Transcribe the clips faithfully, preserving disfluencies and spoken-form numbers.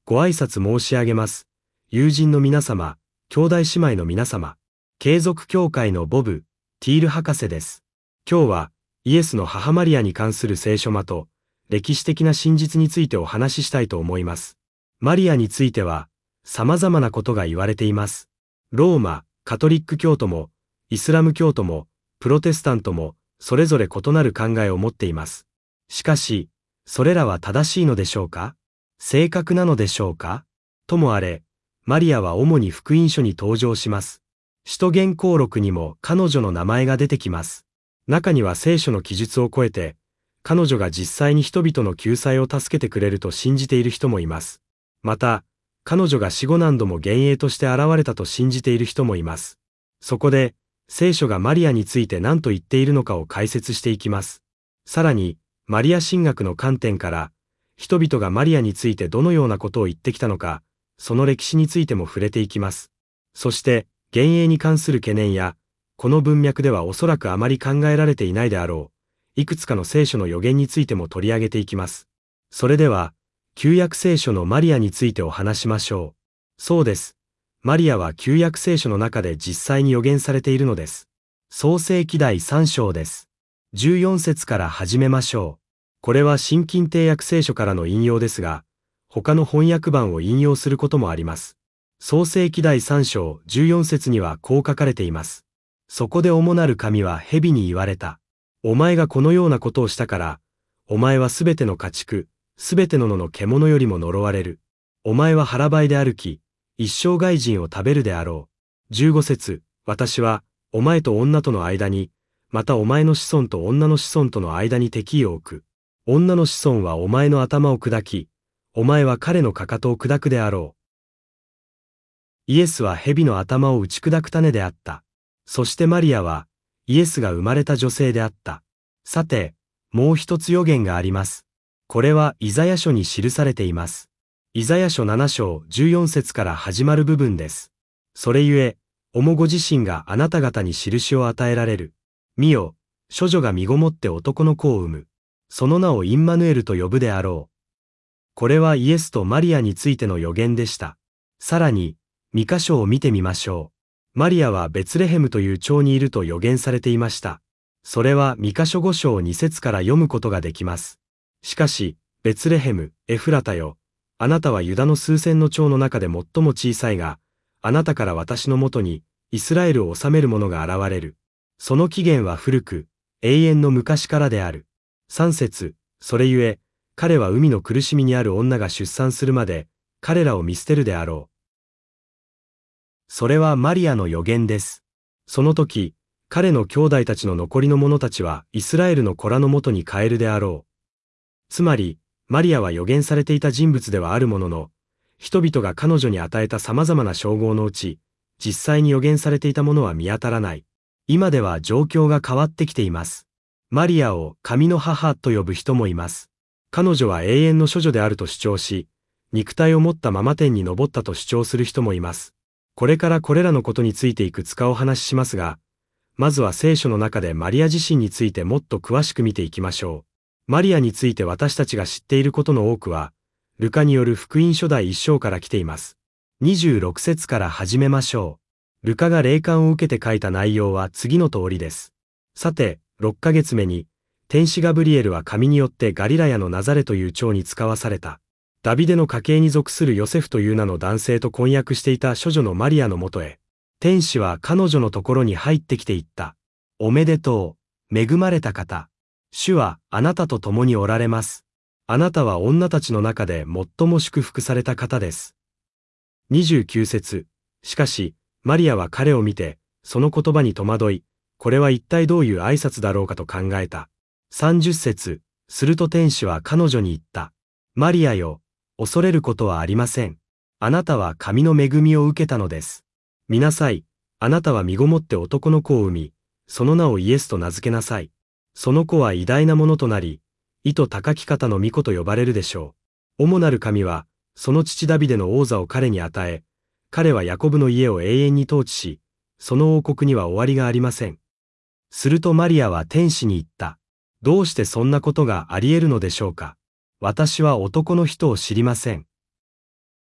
ご挨拶申し上げます。友人の皆様、兄弟姉妹の皆様、継続教会のボブ・ティール博士です。今日は、イエスの母マリアに関する聖書マと、歴史的な真実についてお話ししたいと思います。マリアについては、様々なことが言われています。ローマ、カトリック教徒も、イスラム教徒も、プロテスタントも、それぞれ異なる考えを持っています。しかし、それらは正しいのでしょうか？正確なのでしょうか？ともあれ、マリアは主に福音書に登場します。使徒言行録にも彼女の名前が出てきます。中には聖書の記述を超えて、彼女が実際に人々の救済を助けてくれると信じている人もいます。また、彼女が死後何度も幻影として現れたと信じている人もいます。そこで、聖書がマリアについて何と言っているのかを解説していきます。さらに、マリア神学の観点から、人々がマリアについてどのようなことを言ってきたのか、その歴史についても触れていきます。そして、幻影に関する懸念や、この文脈ではおそらくあまり考えられていないであろう、いくつかの聖書の予言についても取り上げていきます。それでは、旧約聖書のマリアについてお話しましょう。そうです。マリアは旧約聖書の中で実際に予言されているのです。創世記第さん章です。じゅうよん節から始めましょう。これは新近訂約聖書からの引用ですが、他の翻訳版を引用することもあります。創世記第さん章じゅうよん節にはこう書かれています。そこで主なる神は蛇に言われた。お前がこのようなことをしたから、お前はすべての家畜、すべての野の獣よりも呪われる。お前は腹ばいで歩き、一生涯人を食べるであろう。じゅうご節、私は、お前と女との間に、またお前の子孫と女の子孫との間に敵意を置く。女の子孫はお前の頭を砕き、お前は彼のかかとを砕くであろう。イエスは蛇の頭を打ち砕く種であった。そしてマリアは、イエスが生まれた女性であった。さて、もう一つ予言があります。これはイザヤ書に記されています。イザヤ書なな章じゅうよん節から始まる部分です。それゆえ、おもご自身があなた方に印を与えられる。見よ、処女が身ごもって男の子を産む。その名をインマヌエルと呼ぶであろう。これはイエスとマリアについての予言でした。さらに、ミカ書を見てみましょう。マリアはベツレヘムという町にいると予言されていました。それはミカ書ご章に節から読むことができます。しかし、ベツレヘム、エフラタよ。あなたはユダの数千の町の中で最も小さいが、あなたから私のもとに、イスラエルを治める者が現れる。その起源は古く、永遠の昔からである。さん節、それゆえ、彼は海の苦しみにある女が出産するまで、彼らを見捨てるであろう。それはマリアの予言です。その時、彼の兄弟たちの残りの者たちはイスラエルの子らのもとに帰るであろう。つまり、マリアは予言されていた人物ではあるものの、人々が彼女に与えた様々な称号のうち、実際に予言されていたものは見当たらない。今では状況が変わってきています。マリアを神の母と呼ぶ人もいます。彼女は永遠の処女であると主張し、肉体を持ったまま天に昇ったと主張する人もいます。これからこれらのことについていくつかお話ししますが、まずは聖書の中でマリア自身についてもっと詳しく見ていきましょう。マリアについて私たちが知っていることの多くは、ルカによる福音書第一章から来ています。にじゅうろく節から始めましょう。ルカが霊感を受けて書いた内容は次の通りです。さて、ろっかげつめに、天使ガブリエルは神によってガリラヤのナザレという町に使わされた。ダビデの家系に属するヨセフという名の男性と婚約していた処女のマリアのもとへ、天使は彼女のところに入ってきて言った。おめでとう、恵まれた方。主はあなたと共におられます。あなたは女たちの中で最も祝福された方です。にじゅうきゅう節。しかし、マリアは彼を見て、その言葉に戸惑い、これは一体どういう挨拶だろうかと考えた。さんじゅっ節。すると天使は彼女に言った。マリアよ、恐れることはありません。あなたは神の恵みを受けたのです。見なさい。あなたは身ごもって男の子を産み、その名をイエスと名付けなさい。その子は偉大なものとなり、意図高き方の御子と呼ばれるでしょう。主なる神は、その父ダビデの王座を彼に与え、彼はヤコブの家を永遠に統治し、その王国には終わりがありません。するとマリアは天使に言った。どうしてそんなことがあり得るのでしょうか。私は男の人を知りません。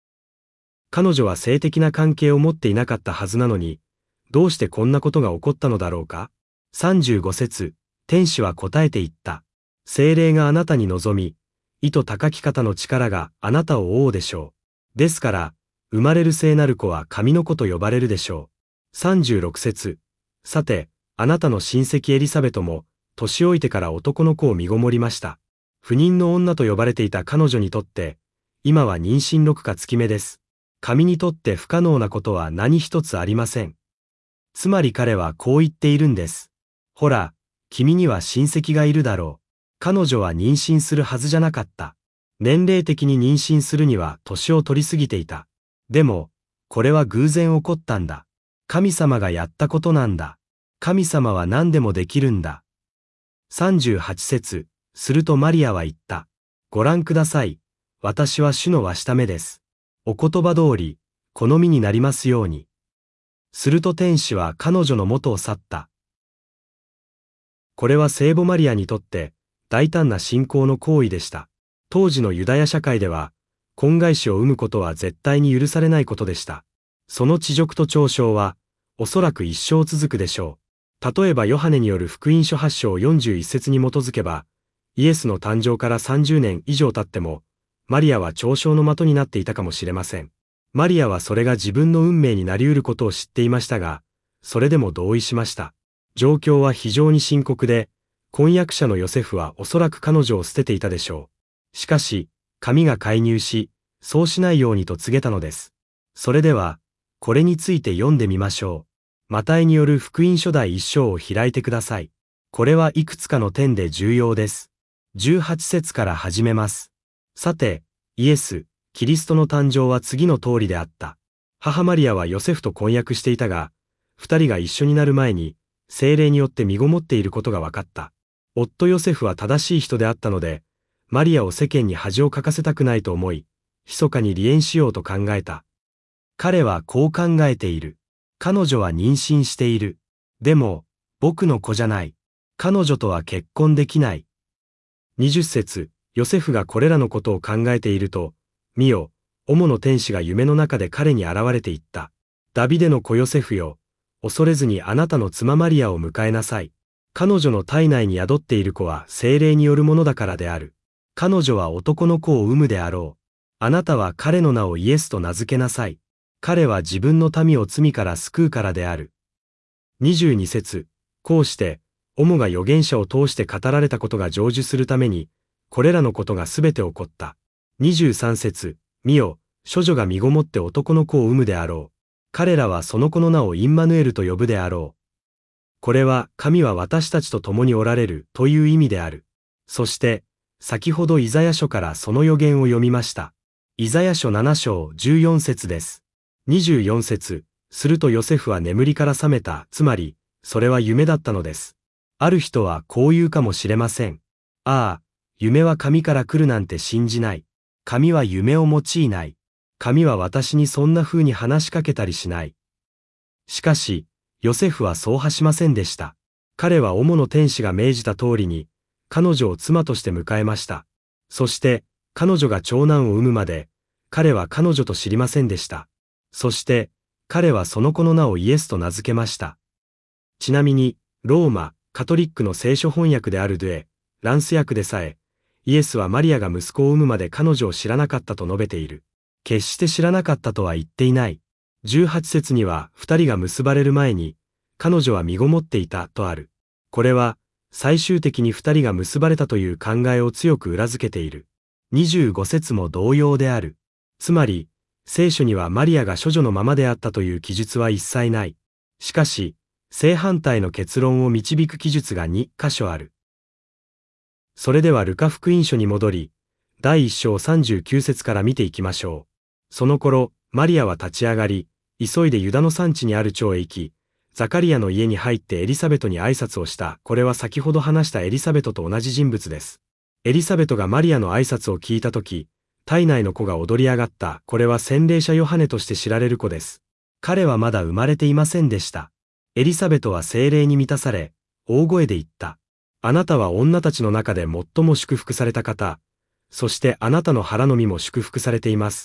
彼女は性的な関係を持っていなかったはずなのに、どうしてこんなことが起こったのだろうか。さんじゅうご節、天使は答えて言った。聖霊があなたに臨み、意図高き方の力があなたを覆うでしょう。ですから、生まれる聖なる子は神の子と呼ばれるでしょう。さんじゅうろく節、さて、あなたの親戚エリサベトも、年老いてから男の子を身ごもりました。不妊の女と呼ばれていた彼女にとって、今は妊娠ろくか月目です。神にとって不可能なことは何一つありません。つまり彼はこう言っているんです。ほら、君には親戚がいるだろう。彼女は妊娠するはずじゃなかった。年齢的に妊娠するには年を取りすぎていた。でも、これは偶然起こったんだ。神様がやったことなんだ。神様は何でもできるんだ。さんじゅうはち節、するとマリアは言った。ご覧ください。私は主のわしためです。お言葉通り、好みになりますように。すると天使は彼女の元を去った。これは聖母マリアにとって大胆な信仰の行為でした。当時のユダヤ社会では、婚外子を産むことは絶対に許されないことでした。その恥辱と嘲笑は、おそらく一生続くでしょう。例えばヨハネによる福音書はち章よんじゅういち節に基づけば、イエスの誕生からさんじゅうねん以上経っても、マリアは嘲笑の的になっていたかもしれません。マリアはそれが自分の運命になり得ることを知っていましたが、それでも同意しました。状況は非常に深刻で、婚約者のヨセフはおそらく彼女を捨てていたでしょう。しかし、神が介入し、そうしないようにと告げたのです。それでは、これについて読んでみましょう。マタイによる福音書第一章を開いてください。これはいくつかの点で重要です。じゅうはち節から始めます。さて、イエス、キリストの誕生は次の通りであった。母マリアはヨセフと婚約していたが、二人が一緒になる前に、聖霊によって身ごもっていることが分かった。夫ヨセフは正しい人であったので、マリアを世間に恥をかかせたくないと思い、密かに離縁しようと考えた。彼はこう考えている。彼女は妊娠している。でも、僕の子じゃない。彼女とは結婚できない。にじゅう節、ヨセフがこれらのことを考えていると、見よ、主の天使が夢の中で彼に現れて言った。ダビデの子ヨセフよ、恐れずにあなたの妻マリアを迎えなさい。彼女の体内に宿っている子は聖霊によるものだからである。彼女は男の子を産むであろう。あなたは彼の名をイエスと名付けなさい。彼は自分の民を罪から救うからである。にじゅうに節、こうして、主が預言者を通して語られたことが成就するために、これらのことがすべて起こった。にじゅうさん節、見よ、処女が身ごもって男の子を産むであろう。彼らはその子の名をインマヌエルと呼ぶであろう。これは、神は私たちと共におられるという意味である。そして、先ほどイザヤ書からその預言を読みました。イザヤ書なな章じゅうよん節です。にじゅうよん節、するとヨセフは眠りから覚めた、つまり、それは夢だったのです。ある人はこう言うかもしれません。ああ、夢は神から来るなんて信じない。神は夢を用いない。神は私にそんな風に話しかけたりしない。しかし、ヨセフはそうはしませんでした。彼は主の天使が命じた通りに、彼女を妻として迎えました。そして、彼女が長男を産むまで、彼は彼女と知りませんでした。そして、彼はその子の名をイエスと名付けました。ちなみに、ローマ、カトリックの聖書翻訳であるドゥエ、ランス訳でさえ、イエスはマリアが息子を産むまで彼女を知らなかったと述べている。決して知らなかったとは言っていない。じゅうはち節には二人が結ばれる前に、彼女は身ごもっていたとある。これは、最終的に二人が結ばれたという考えを強く裏付けている。にじゅうご節も同様である。つまり、聖書にはマリアが処女のままであったという記述は一切ない。しかし、正反対の結論を導く記述がに箇所ある。それではルカ福音書に戻り、だいいち章さんじゅうきゅう節から見ていきましょう。その頃、マリアは立ち上がり、急いでユダの山地にある町へ行き、ザカリアの家に入ってエリサベトに挨拶をした。これは先ほど話したエリサベトと同じ人物です。エリサベトがマリアの挨拶を聞いたとき、体内の子が踊り上がった。これは洗礼者ヨハネとして知られる子です。彼はまだ生まれていませんでした。エリサベトは聖霊に満たされ、大声で言った。あなたは女たちの中で最も祝福された方、そしてあなたの腹の実も祝福されています。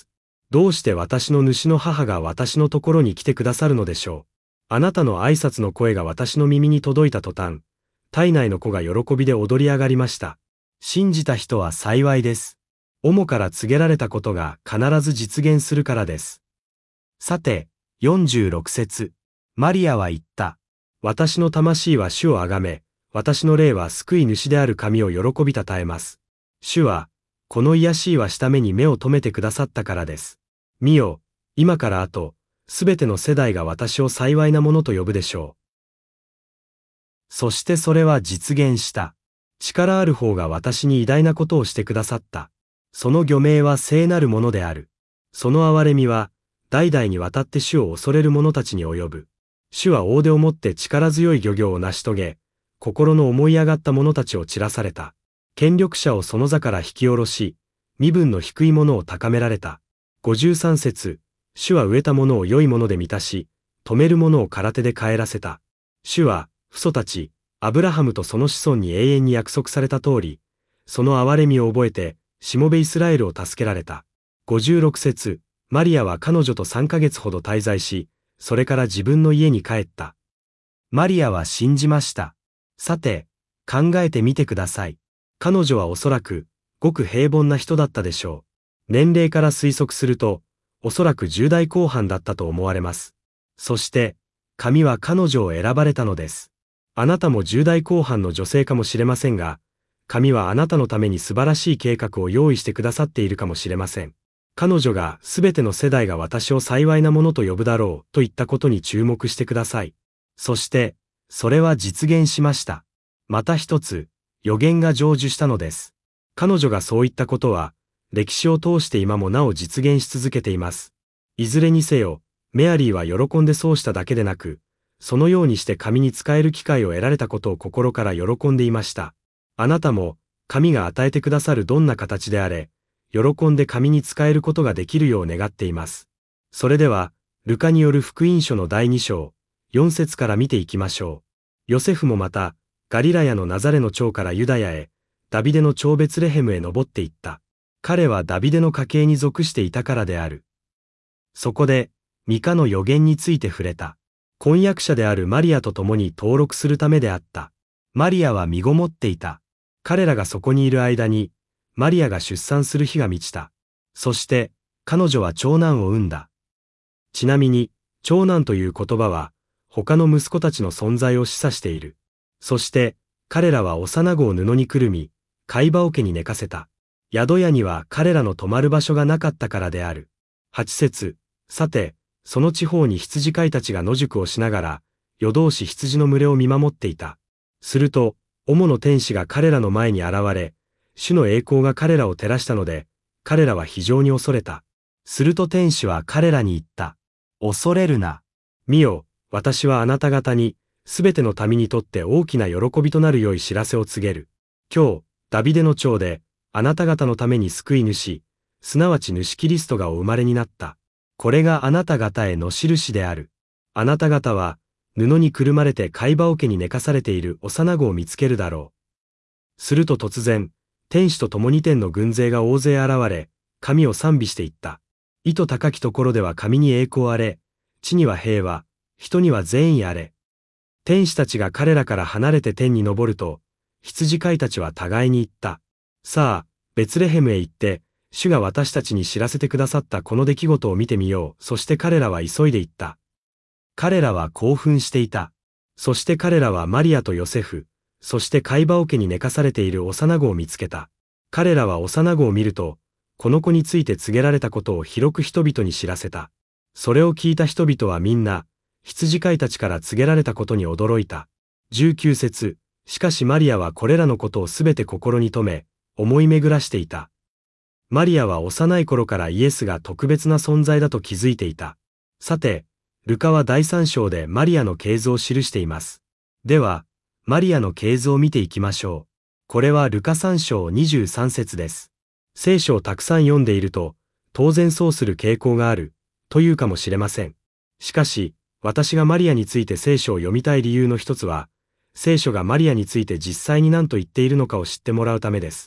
どうして私の主の母が私のところに来てくださるのでしょう。あなたの挨拶の声が私の耳に届いた途端、体内の子が喜びで踊り上がりました。信じた人は幸いです。主から告げられたことが必ず実現するからです。さて、よんじゅうろく節。マリアは言った。私の魂は主をあがめ、私の霊は救い主である神を喜びたたえます。主は、この癒しいはした目に目を留めてくださったからです。見よ、今から後、すべての世代が私を幸いなものと呼ぶでしょう。そしてそれは実現した。力ある方が私に偉大なことをしてくださった。その御名は聖なるものである。その憐れみは、代々にわたって主を恐れる者たちに及ぶ。主は大手をもって力強い漁業を成し遂げ、心の思い上がった者たちを散らされた。権力者をその座から引き下ろし、身分の低い者を高められた。ごじゅうさん節。主は飢えた者を良いもので満たし、止める者を空手で帰らせた。主は、父祖たち、アブラハムとその子孫に永遠に約束された通り、その憐れみを覚えて、しもべイスラエルを助けられた。ごじゅうろく節。マリアは彼女とさんかげつほど滞在し、それから自分の家に帰った。マリアは信じました。さて、考えてみてください。彼女はおそらく、ごく平凡な人だったでしょう。年齢から推測すると、おそらくじゅう代後半だったと思われます。そして、神は彼女を選ばれたのです。あなたもじゅう代後半の女性かもしれませんが、神はあなたのために素晴らしい計画を用意してくださっているかもしれません。彼女がすべての世代が私を幸いなものと呼ぶだろうと言ったことに注目してください。そして、それは実現しました。また一つ、予言が成就したのです。彼女がそういったことは、歴史を通して今もなお実現し続けています。いずれにせよ、メアリーは喜んでそうしただけでなく、そのようにして神に仕える機会を得られたことを心から喜んでいました。あなたも、神が与えてくださるどんな形であれ、喜んで神に仕えることができるよう願っています。それでは、ルカによる福音書のだいに章、よん節から見ていきましょう。ヨセフもまた、ガリラヤのナザレの町からユダヤへ、ダビデの町ベツレヘムへ登っていった。彼はダビデの家系に属していたからである。そこで、ミカの予言について触れた。婚約者であるマリアと共に登録するためであった。マリアは身ごもっていた。彼らがそこにいる間に、マリアが出産する日が満ちた。そして、彼女は長男を産んだ。ちなみに、長男という言葉は、他の息子たちの存在を示唆している。そして、彼らは幼子を布にくるみ、貝羽桶に寝かせた。宿屋には彼らの泊まる場所がなかったからである。はち節。さて、その地方に羊飼いたちが野宿をしながら、夜通し羊の群れを見守っていた。すると、主の天使が彼らの前に現れ、主の栄光が彼らを照らしたので、彼らは非常に恐れた。すると天使は彼らに言った。恐れるな。見よ、私はあなた方に、すべての民にとって大きな喜びとなる良い知らせを告げる。今日、ダビデの町で、あなた方のために救い主、すなわち主キリストがお生まれになった。これがあなた方への印である。あなた方は、布にくるまれて貝羽桶に寝かされている幼子を見つけるだろう。すると突然、天使と共に天の軍勢が大勢現れ、神を賛美していった。意図高きところでは神に栄光あれ、地には平和、人には善意あれ。天使たちが彼らから離れて天に昇ると、羊飼いたちは互いに言った。さあ、ベツレヘムへ行って、主が私たちに知らせてくださったこの出来事を見てみよう。そして彼らは急いで行った。彼らは興奮していた。そして彼らはマリアとヨセフ、そして貝羽桶に寝かされている幼子を見つけた。彼らは幼子を見ると、この子について告げられたことを広く人々に知らせた。それを聞いた人々はみんな、羊飼いたちから告げられたことに驚いた。じゅうきゅう節。しかしマリアはこれらのことをすべて心に留め、思い巡らしていた。マリアは幼い頃からイエスが特別な存在だと気づいていた。さて、ルカはだいさん章でマリアの系図を記しています。では、マリアの系図を見ていきましょう。これはルカさん章にじゅうさん節です。聖書をたくさん読んでいると、当然そうする傾向がある、というかもしれません。しかし、私がマリアについて聖書を読みたい理由の一つは、聖書がマリアについて実際に何と言っているのかを知ってもらうためです。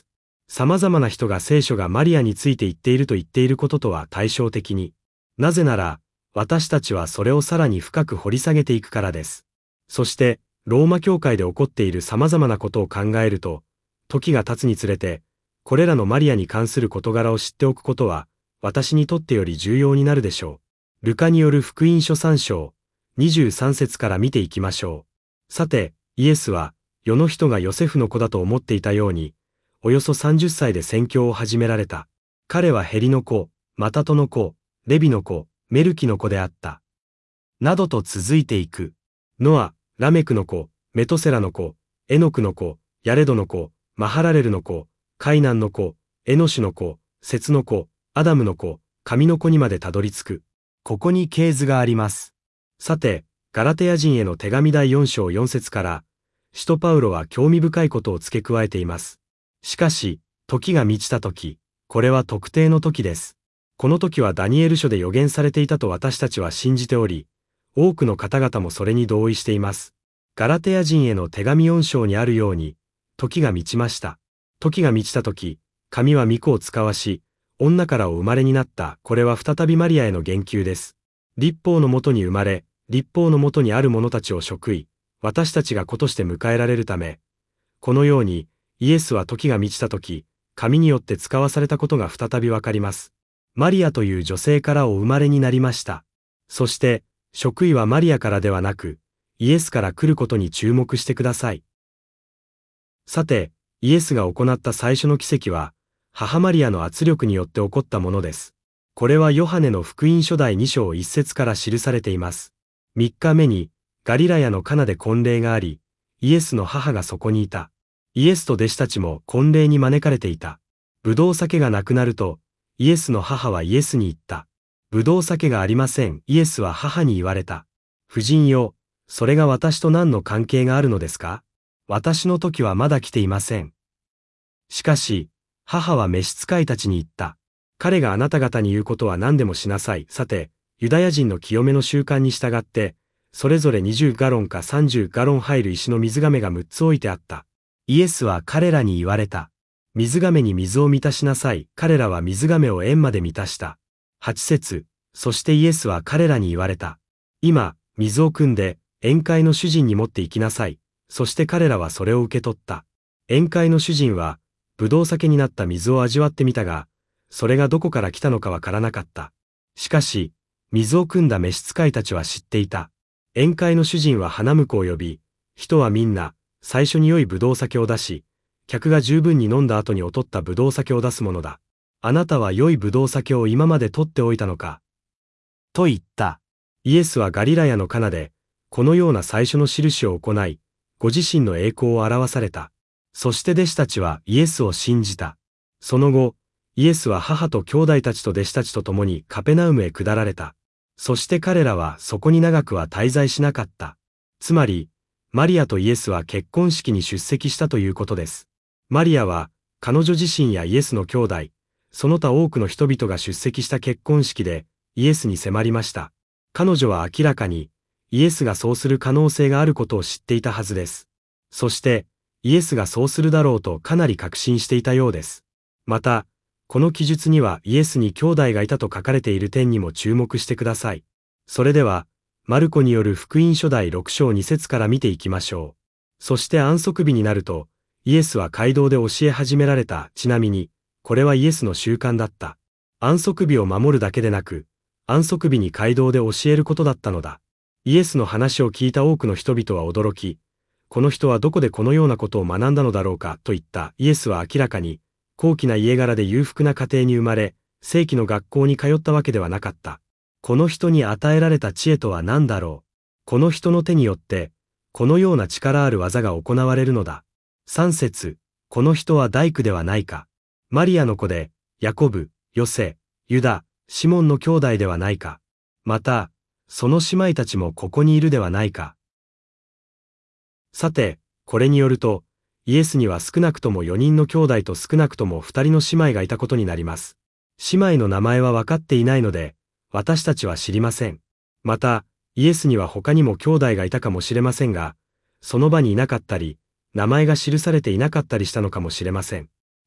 様々な人が聖書がマリアについて言っていると言っていることとは対照的に、なぜなら、私たちはそれをさらに深く掘り下げていくからです。そして、ローマ教会で起こっている様々なことを考えると、時が経つにつれて、これらのマリアに関する事柄を知っておくことは、私にとってより重要になるでしょう。ルカによる福音書さん章、にじゅうさん節から見ていきましょう。さて、イエスは、世の人がヨセフの子だと思っていたように、およそさんじゅっさいで宣教を始められた。彼はヘリの子、マタトの子、レビの子、メルキの子であった。などと続いていく。ノア、ラメクの子、メトセラの子、エノクの子、ヤレドの子、マハラレルの子、カイナンの子、エノシュの子、セツの子、アダムの子、神の子にまでたどり着く。ここに系図があります。さて、ガラテヤ人への手紙だいよん章よん節から、使徒パウロは興味深いことを付け加えています。しかし、時が満ちた時、これは特定の時です。この時はダニエル書で予言されていたと私たちは信じており、多くの方々もそれに同意しています。ガラテヤ人への手紙よん章にあるように、時が満ちました。時が満ちた時、神は御子を使わし、女からお生まれになった。これは再びマリアへの言及です。律法のもとに生まれ、律法のもとにある者たちを贖い、私たちが子として迎えられるため、このように、イエスは時が満ちた時、神によって使わされたことが再びわかります。マリアという女性からお生まれになりました。そして、贖いはマリアからではなく、イエスから来ることに注目してください。さて、イエスが行った最初の奇跡は、母マリアの圧力によって起こったものです。これはヨハネの福音書だいに章いち節から記されています。みっかめに、ガリラヤのカナで婚礼があり、イエスの母がそこにいた。イエスと弟子たちも婚礼に招かれていた。ぶどう酒がなくなると、イエスの母はイエスに言った。ぶどう酒がありません。イエスは母に言われた。夫人よ、それが私と何の関係があるのですか？私の時はまだ来ていません。しかし、母は召使いたちに言った。彼があなた方に言うことは何でもしなさい。さて、ユダヤ人の清めの習慣に従って、それぞれにじゅうガロンかさんじゅうガロン入る石の水亀がむっつ置いてあった。イエスは彼らに言われた。水亀に水を満たしなさい。彼らは水亀を円まで満たした。はち節、そしてイエスは彼らに言われた。今、水を汲んで、宴会の主人に持って行きなさい。そして彼らはそれを受け取った。宴会の主人は、ぶどう酒になった水を味わってみたが、それがどこから来たのかわからなかった。しかし、水を汲んだ召使いたちは知っていた。宴会の主人は花婿を呼び、人はみんな、最初に良いぶどう酒を出し、客が十分に飲んだ後に劣ったぶどう酒を出すものだ。あなたは良いぶどう酒を今まで取っておいたのか。と言った。イエスはガリラヤのカナで、このような最初の印を行い、ご自身の栄光を表された。そして弟子たちはイエスを信じた。その後、イエスは母と兄弟たちと弟子たちと共にカペナウムへ下られた。そして彼らはそこに長くは滞在しなかった。つまり、マリアとイエスは結婚式に出席したということです。マリアは、彼女自身やイエスの兄弟、その他多くの人々が出席した結婚式で、イエスに迫りました。彼女は明らかに、イエスがそうする可能性があることを知っていたはずです。そして、イエスがそうするだろうとかなり確信していたようです。また、この記述にはイエスに兄弟がいたと書かれている点にも注目してください。それでは、マルコによる福音書だいろく章に節から見ていきましょう。そして安息日になると、イエスは街道で教え始められた。ちなみに、これはイエスの習慣だった。安息日を守るだけでなく、安息日に街道で教えることだったのだ。イエスの話を聞いた多くの人々は驚き、この人はどこでこのようなことを学んだのだろうかと言った。イエスは明らかに、高貴な家柄で裕福な家庭に生まれ、正規の学校に通ったわけではなかった。この人に与えられた知恵とは何だろう。この人の手によって、このような力ある技が行われるのだ。さん節、この人は大工ではないか。マリアの子で、ヤコブ、ヨセ、ユダ、シモンの兄弟ではないか。また、その姉妹たちもここにいるではないか。さて、これによると、イエスには少なくともよにんの兄弟と少なくともふたりの姉妹がいたことになります。姉妹の名前は分かっていないので、私たちは知りません。また、イエスには他にも兄弟がいたかもしれませんが、その場にいなかったり、名前が記されていなかったりしたのかもしれません。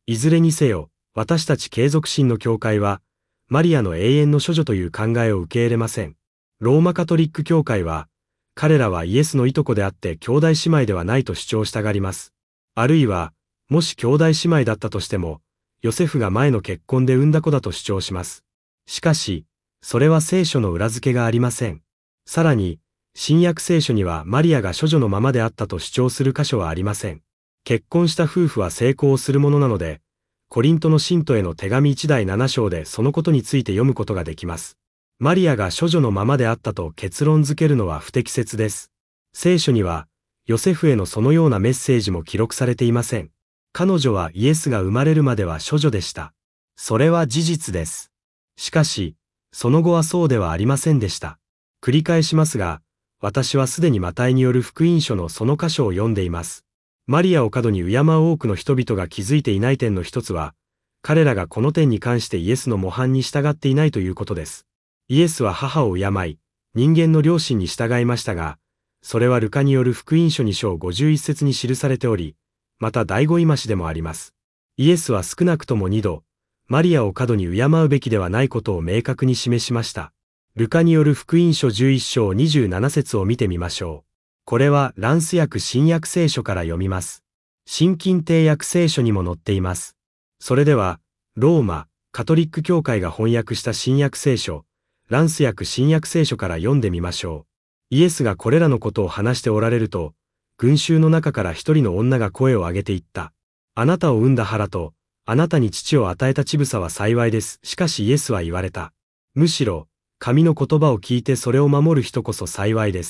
いずれにせよ、私たち継続神の教会は、マリアの永遠の処女という考えを受け入れません。ローマカトリック教会は、彼らはイエスのいとこであって兄弟姉妹ではないと主張したがります。あるいは、もし兄弟姉妹だったとしても、ヨセフが前の結婚で産んだ子だと主張します。しかし、それは聖書の裏付けがありません。さらに、新約聖書にはマリアが処女のままであったと主張する箇所はありません。結婚した夫婦は成功するものなので、コリントの信徒への手紙いちだいなな章でそのことについて読むことができます。マリアが処女のままであったと結論付けるのは不適切です。聖書には、ヨセフへのそのようなメッセージも記録されていません。彼女はイエスが生まれるまでは処女でした。それは事実です。しかし、その後はそうではありませんでした。繰り返しますが、私はすでにマタイによる福音書のその箇所を読んでいます。マリアを過度に敬う多くの人々が気づいていない点の一つは、彼らがこの点に関してイエスの模範に従っていないということです。イエスは母を敬い、人間の良心に従いましたが、それはルカによる福音書に章ごじゅういっ節に記されており、また第五戒しでもあります。イエスは少なくともにど、マリアを過度に敬うべきではないことを明確に示しました。ルカによる福音書じゅういち章にじゅうなな節を見てみましょう。これはランス訳新約聖書から読みます。新近訂訳聖書にも載っています。それでは、ローマ、カトリック教会が翻訳した新約聖書、ランス訳新約聖書から読んでみましょう。イエスがこれらのことを話しておられると、群衆の中から一人の女が声を上げて言った。あなたを産んだ腹と、あなたに乳を与えた乳房は幸いです。しかしイエスは言われた。むしろ、神の言葉を聞いてそれを守る人こそ幸いです。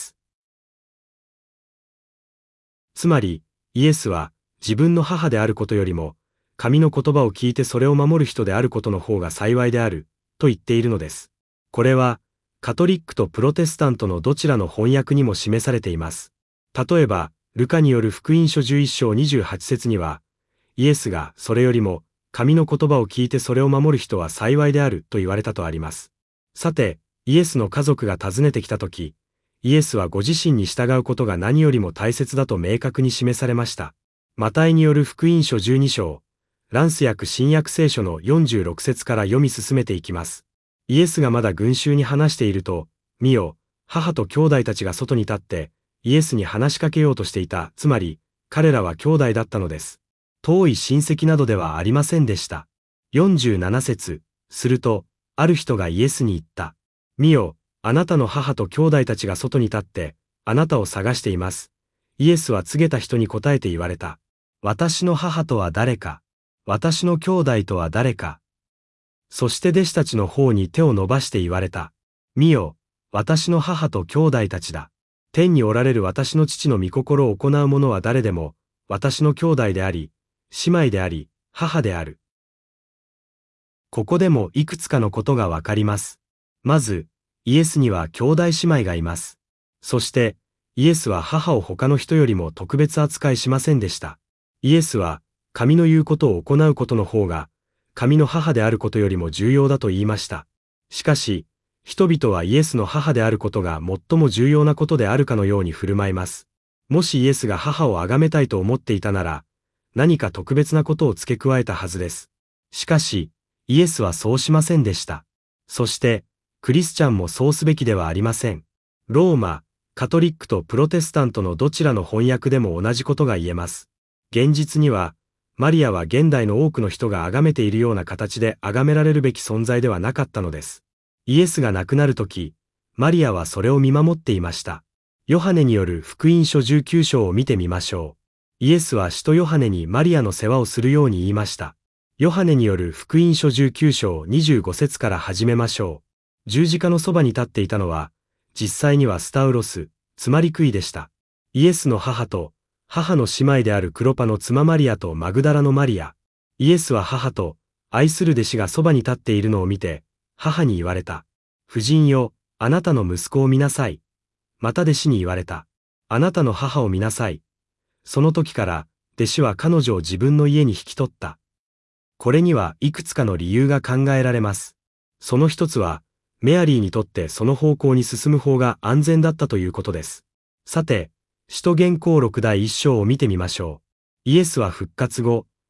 つまり、イエスは、自分の母であることよりも、神の言葉を聞いてそれを守る人であることの方が幸いである、と言っているのです。これは、カトリックとプロテスタントのどちらの翻訳にも示されています。例えば、ルカによる福音書じゅういち章にじゅうはち節には、イエスがそれよりも、神の言葉を聞いてそれを守る人は幸いであると言われたとあります。さて、イエスの家族が訪ねてきたとき、イエスはご自身に従うことが何よりも大切だと明確に示されました。マタイによる福音書じゅうに章、ランス訳新約聖書のよんじゅうろく節から読み進めていきます。イエスがまだ群衆に話していると、見よ、母と兄弟たちが外に立って、イエスに話しかけようとしていた。つまり、彼らは兄弟だったのです。遠い親戚などではありませんでした。よんじゅうなな節、すると、ある人がイエスに言った。見よ、あなたの母と兄弟たちが外に立って、あなたを探しています。イエスは告げた人に答えて言われた。私の母とは誰か。私の兄弟とは誰か。そして弟子たちの方に手を伸ばして言われた。見よ、私の母と兄弟たちだ。天におられる私の父の御心を行う者は誰でも、私の兄弟であり、姉妹であり、母である。ここでもいくつかのことがわかります。まず、イエスには兄弟姉妹がいます。そして、イエスは母を他の人よりも特別扱いしませんでした。イエスは、神の言うことを行うことの方が、神の母であることよりも重要だと言いました。しかし、人々はイエスの母であることが最も重要なことであるかのように振る舞います。もしイエスが母を崇めたいと思っていたなら、何か特別なことを付け加えたはずです。しかし、イエスはそうしませんでした。そして、クリスチャンもそうすべきではありません。ローマ、カトリックとプロテスタントのどちらの翻訳でも同じことが言えます。現実には、マリアは現代の多くの人が崇めているような形で崇められるべき存在ではなかったのです。イエスが亡くなるとき、マリアはそれを見守っていました。ヨハネによる福音書じゅうきゅう章を見てみましょう。イエスは使徒ヨハネにマリアの世話をするように言いました。ヨハネによる福音書じゅうきゅう章にじゅうご節から始めましょう。十字架のそばに立っていたのは、実際にはスタウロス、つまりクイでした。イエスの母と、母の姉妹であるクロパの妻マリアとマグダラのマリア。イエスは母と、愛する弟子がそばに立っているのを見て、母に言われた。夫人よ、あなたの息子を見なさい。また弟子に言われた。あなたの母を見なさい。その時から、弟子は彼女を自分の家に引き取った。これにはいくつかの理由が考えられます。その一つは、メアリーにとってその方向に進む方が安全だったということです。さて、使徒言行録第一章を見てみましょう。イエスは復活後、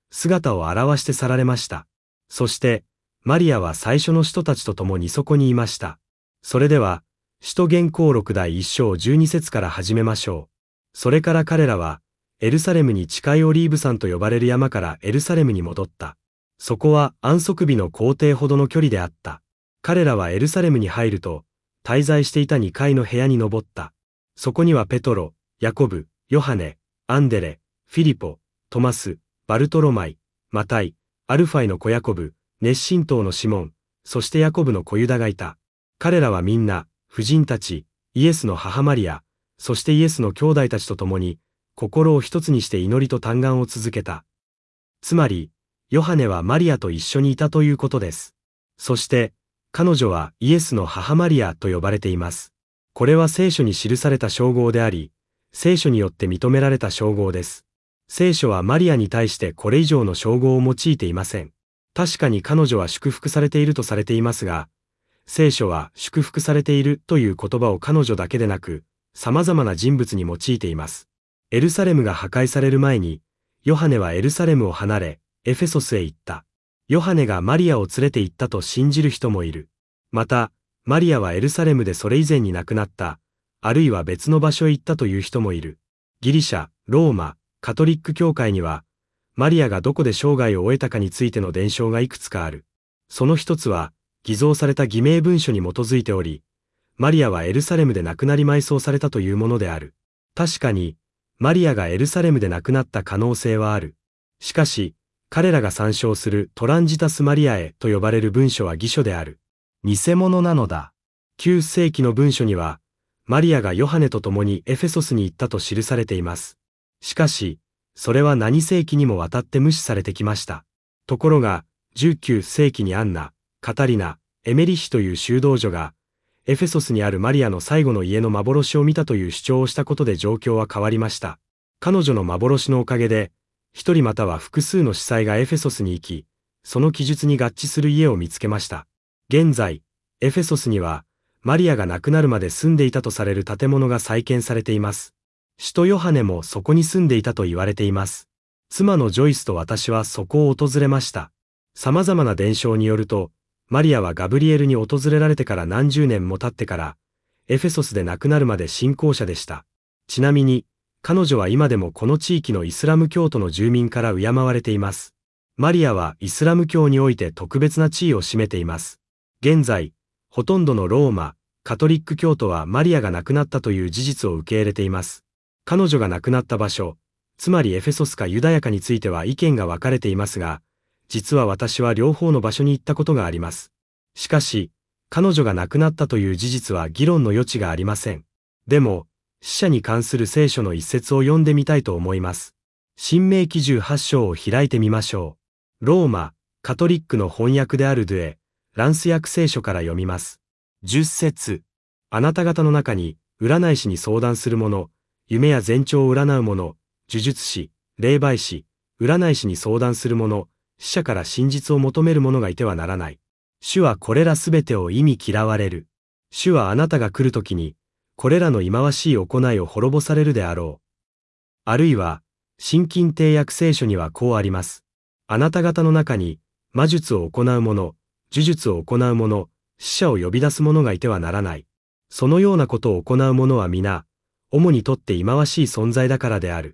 姿を現して去られました。そして、マリアは最初の使徒たちと共にそこにいました。それでは、使徒言行録第一章十二節から始めましょう。それから彼らは、エルサレムに近いオリーブ山と呼ばれる山からエルサレムに戻った。そこは安息日の行程ほどの距離であった。彼らはエルサレムに入ると、滞在していた二階の部屋に登った。そこにはペトロ、ヤコブ、ヨハネ、アンデレ、フィリポ、トマス、バルトロマイ、マタイ、アルファイの子ヤコブ、熱心党のシモン、そしてヤコブの子ユダがいた。彼らはみんな、婦人たち、イエスの母マリア、そしてイエスの兄弟たちと共に、心を一つにして祈りと嘆願を続けた。つまり、ヨハネはマリアと一緒にいたということです。そして、彼女はイエスの母マリアと呼ばれています。これは聖書に記された称号であり、聖書によって認められた称号です。聖書はマリアに対してこれ以上の称号を用いていません。確かに彼女は祝福されているとされていますが、聖書は祝福されているという言葉を彼女だけでなく、様々な人物に用いています。エルサレムが破壊される前に、ヨハネはエルサレムを離れ、エフェソスへ行った。ヨハネがマリアを連れて行ったと信じる人もいる。また、マリアはエルサレムでそれ以前に亡くなった、あるいは別の場所へ行ったという人もいる。ギリシャ、ローマ、カトリック教会には、マリアがどこで生涯を終えたかについての伝承がいくつかある。その一つは、偽造された偽名文書に基づいており、マリアはエルサレムで亡くなり埋葬されたというものである。確かに、マリアがエルサレムで亡くなった可能性はある。しかし、彼らが参照するトランジタスマリアエと呼ばれる文書は偽書である。偽物なのだ。きゅう世紀の文書には、マリアがヨハネと共にエフェソスに行ったと記されています。しかし、それは何世紀にもわたって無視されてきました。ところが、じゅうきゅう世紀にアンナ、カタリナ、エメリヒという修道女が、エフェソスにあるマリアの最後の家の幻を見たという主張をしたことで状況は変わりました。彼女の幻のおかげで、一人または複数の司祭がエフェソスに行き、その記述に合致する家を見つけました。現在、エフェソスには、マリアが亡くなるまで住んでいたとされる建物が再建されています。使徒ヨハネもそこに住んでいたと言われています。妻のジョイスと私はそこを訪れました。様々な伝承によると、マリアはガブリエルに訪れられてから何十年も経ってから、エフェソスで亡くなるまで信仰者でした。ちなみに、彼女は今でもこの地域のイスラム教徒の住民から敬われています。マリアはイスラム教において特別な地位を占めています。現在、ほとんどのローマ、カトリック教徒はマリアが亡くなったという事実を受け入れています。彼女が亡くなった場所、つまりエフェソスかユダヤかについては意見が分かれていますが、実は私は両方の場所に行ったことがあります。しかし、彼女が亡くなったという事実は議論の余地がありません。でも、死者に関する聖書の一節を読んでみたいと思います。新明記じゅうはち章を開いてみましょう。ローマ、カトリックの翻訳であるドゥエ、ランス訳聖書から読みます。じゅっ節。あなた方の中に、占い師に相談する者、夢や前兆を占う者、呪術師、霊媒師、占い師に相談する者、死者から真実を求める者がいてはならない。主はこれらすべてを忌み嫌われる。主はあなたが来るときに、これらの忌まわしい行いを滅ぼされるであろう。あるいは、新近訂訳聖書にはこうあります。あなた方の中に、魔術を行う者、呪術を行う者、死者を呼び出す者がいてはならない。そのようなことを行う者は皆、主にとって忌まわしい存在だからである。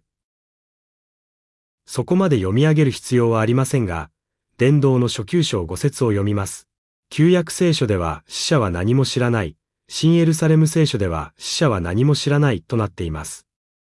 そこまで読み上げる必要はありませんが、伝道の初級章ご節を読みます。旧約聖書では死者は何も知らない、新エルサレム聖書では死者は何も知らないとなっています。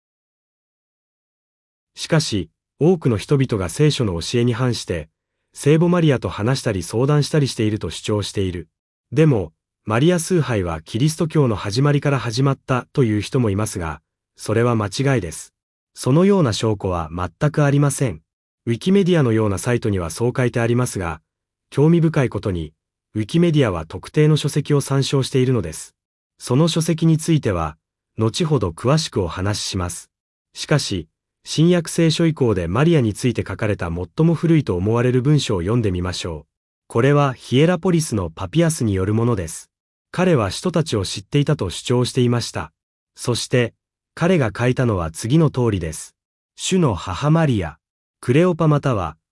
しかし、多くの人々が聖書の教えに反して、聖母マリアと話したり相談したりしていると主張している。でも、マリア崇拝はキリスト教の始まりから始まったという人もいますが、それは間違いです。そのような証拠は全くありません。ウィキメディアのようなサイトにはそう書いてありますが、興味深いことに、ウィキメディアは特定の書籍を参照しているのです。その書籍については、後ほど詳しくお話しします。しかし、新約聖書以降でマリアについて書かれた最も古いと思われる文章を読んでみましょう。これはヒエラポリスのパピアスによるものです。彼は使徒たちを知っていたと主張していました。そして、彼が書いたのは次の通りです。主の母マリア、クレオパまたは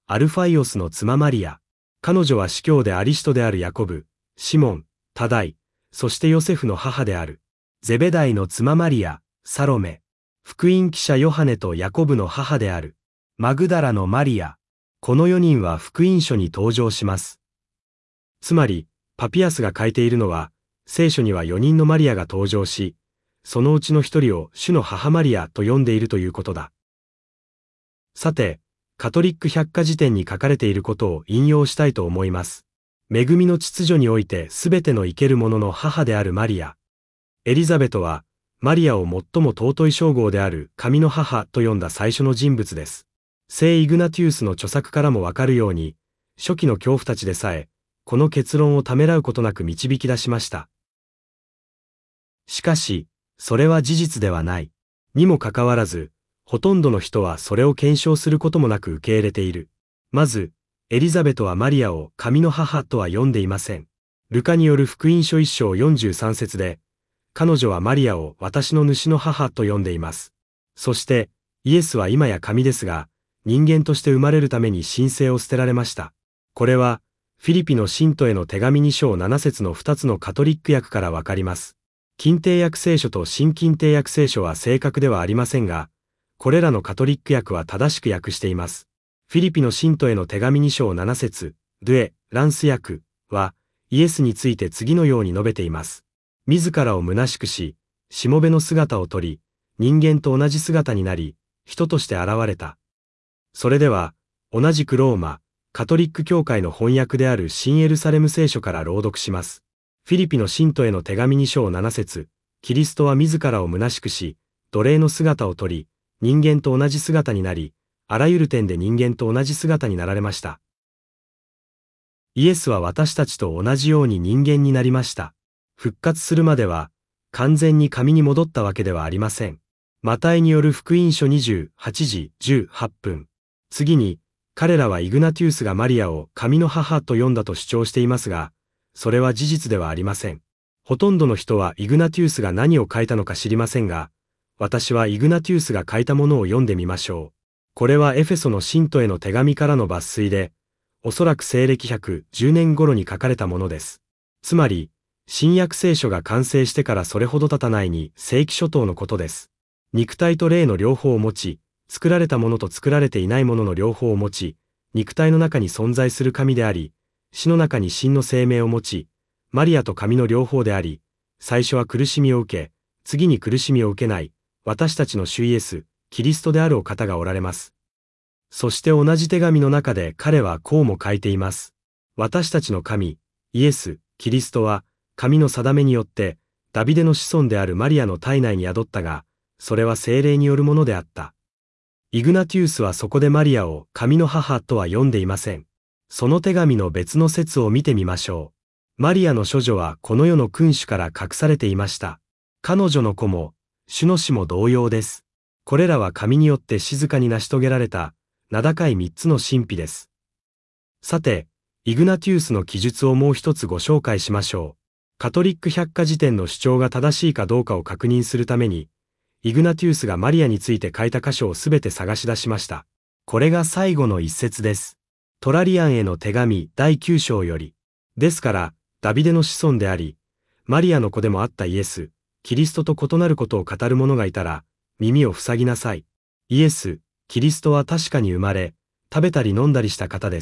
アルファイオスの妻マリア。彼女は司教でアリストであるヤコブ、シモン、タダイ、そしてヨセフの母である。ゼベダイの妻マリア、サロメ。福音記者ヨハネとヤコブの母である。マグダラのマリア。このよにんは福音書に登場します。つまり、パピアスが書いているのは、聖書にはよにんのマリアが登場し、そのうちのひとりを主の母マリアと呼んでいるということだ。さて、カトリック百科事典に書かれていることを引用したいと思います。恵みの秩序においてすべての生けるものの母であるマリア。エリザベトは、マリアを最も尊い称号である神の母と呼んだ最初の人物です。聖イグナティウスの著作からもわかるように、初期の恐怖たちでさえ、この結論をためらうことなく導き出しました。しかし、それは事実ではない。にもかかわらず、ほとんどの人はそれを検証することもなく受け入れている。まず、エリザベトはマリアを神の母とは呼んでいません。ルカによる福音書いっ章よんじゅうさん節で、彼女はマリアを私の主の母と呼んでいます。そして、イエスは今や神ですが、人間として生まれるために神性を捨てられました。これは、フィリピの信徒への手紙に章なな節のふたつのカトリック訳からわかります。近帝訳聖書と新近帝訳聖書は正確ではありませんが、これらのカトリック訳は正しく訳しています。フィリピの信徒への手紙に章なな節、ドゥエ・ランス訳は、イエスについて次のように述べています。自らを虚しくし、しもべの姿をとり、人間と同じ姿になり、人として現れた。それでは、同じくローマ、カトリック教会の翻訳である新エルサレム聖書から朗読します。フィリピの信徒への手紙に章なな節、キリストは自らを虚しくし、奴隷の姿をとり、人間と同じ姿になり、あらゆる点で人間と同じ姿になられました。イエスは私たちと同じように人間になりました。復活するまでは、完全に神に戻ったわけではありません。マタイによる福音書にじゅうはちじじゅうはっぷん。次に、彼らはイグナティウスがマリアを神の母と呼んだと主張していますが、それは事実ではありません。ほとんどの人はイグナティウスが何を書いたのか知りませんが、私はイグナティウスが書いたものを読んでみましょう。これはエフェソの信徒への手紙からの抜粋で、おそらく西暦ひゃくじゅうねん頃に書かれたものです。つまり、新約聖書が完成してからそれほど経たないに世紀初頭のことです。肉体と霊の両方を持ち、作られたものと作られていないものの両方を持ち、肉体の中に存在する神であり、死の中に真の生命を持ち、マリアと神の両方であり、最初は苦しみを受け、次に苦しみを受けない、私たちの主イエス、キリストであるお方がおられます。そして同じ手紙の中で彼はこうも書いています。私たちの神、イエス、キリストは、神の定めによって、ダビデの子孫であるマリアの体内に宿ったが、それは聖霊によるものであった。イグナティウスはそこでマリアを神の母とは呼んでいません。その手紙の別の説を見てみましょう。マリアの処女はこの世の君主から隠されていました。彼女の子も、主の子も同様です。これらは神によって静かに成し遂げられた、名高い三つの神秘です。さて、イグナティウスの記述をもう一つご紹介しましょう。カトリック百科事典の主張が正しいかどうかを確認するために、イグナティウスがマリアについて書いた箇所をすべて探し出しました。これが最後の一節です。トラリアンへの手紙だいきゅう章より。ですから、ダビデの子孫であり、マリアの子でもあったイエス、キリストと異なることを語る者がいたら、耳を塞ぎなさい。イエス、キリストは確かに生まれ、食べたり飲んだりした方です。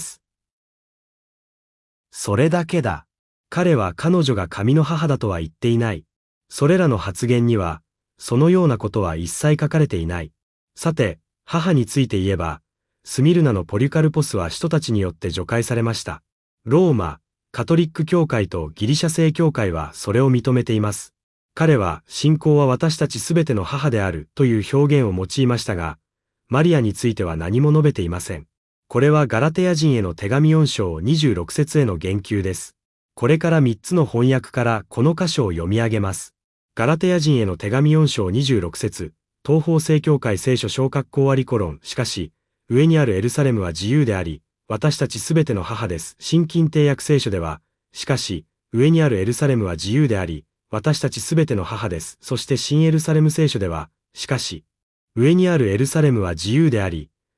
それだけだ。彼は彼女が神の母だとは言っていない。それらの発言には、そのようなことは一切書かれていない。さて、母について言えば、スミルナのポリカルポスは人たちによって除外されました。ローマ、カトリック教会とギリシャ正教会はそれを認めています。彼は、信仰は私たちすべての母であるという表現を用いましたが、マリアについては何も述べていません。これはガラテヤ人への手紙よん章にじゅうろく節への言及です。これからみっつの翻訳からこの箇所を読み上げます。ガラテヤ人への手紙よん章にじゅうろく節、東方正教会聖書小括弧ありコロン、しかし、上にあるエルサレムは自由であり、私たちすべての母です。新近帝訳聖書では、しかし、上にあるエルサレムは自由であり、私たちすべての母です。そして新エルサレム聖書では、しかし、上にあるエルサレムは自由であり、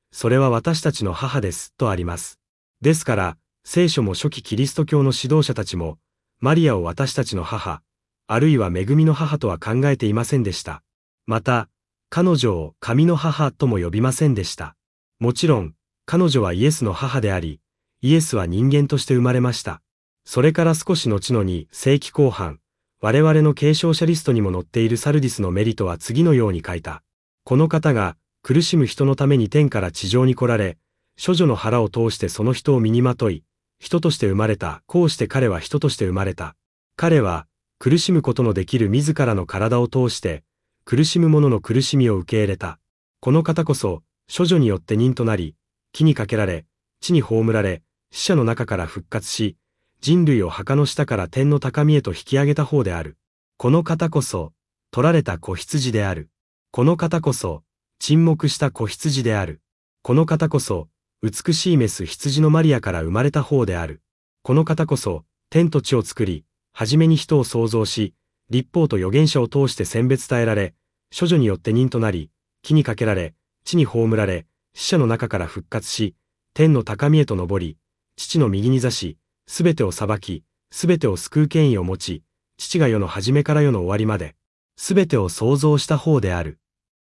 それは私たちの母です、とあります。ですから、聖書も初期キリスト教の指導者たちも、マリアを私たちの母、あるいは恵みの母とは考えていませんでした。また、彼女を神の母とも呼びませんでした。もちろん、彼女はイエスの母であり、イエスは人間として生まれました。それから少し後のに世紀後半、我々の継承者リストにも載っているサルディスのメリトは次のように書いた。この方が、苦しむ人のために天から地上に来られ、処女の腹を通してその人を身にまとい、人として生まれた。こうして彼は人として生まれた。彼は、苦しむことのできる自らの体を通して、苦しむ者の苦しみを受け入れた。この方こそ、処女によって人となり、木にかけられ、地に葬られ、死者の中から復活し、人類を墓の下から天の高みへと引き上げた方である。この方こそ、取られた子羊である。この方こそ、沈黙した子羊である。この方こそ、美しいメス羊のマリアから生まれた方である。この方こそ、天と地を作り、はじめに人を創造し、律法と預言者を通して選別伝えられ、処女によって人となり、木にかけられ、地に葬られ、死者の中から復活し、天の高みへと登り、父の右に座し、すべてを裁き、すべてを救う権威を持ち、父が世の初めから世の終わりまで、すべてを創造した方である。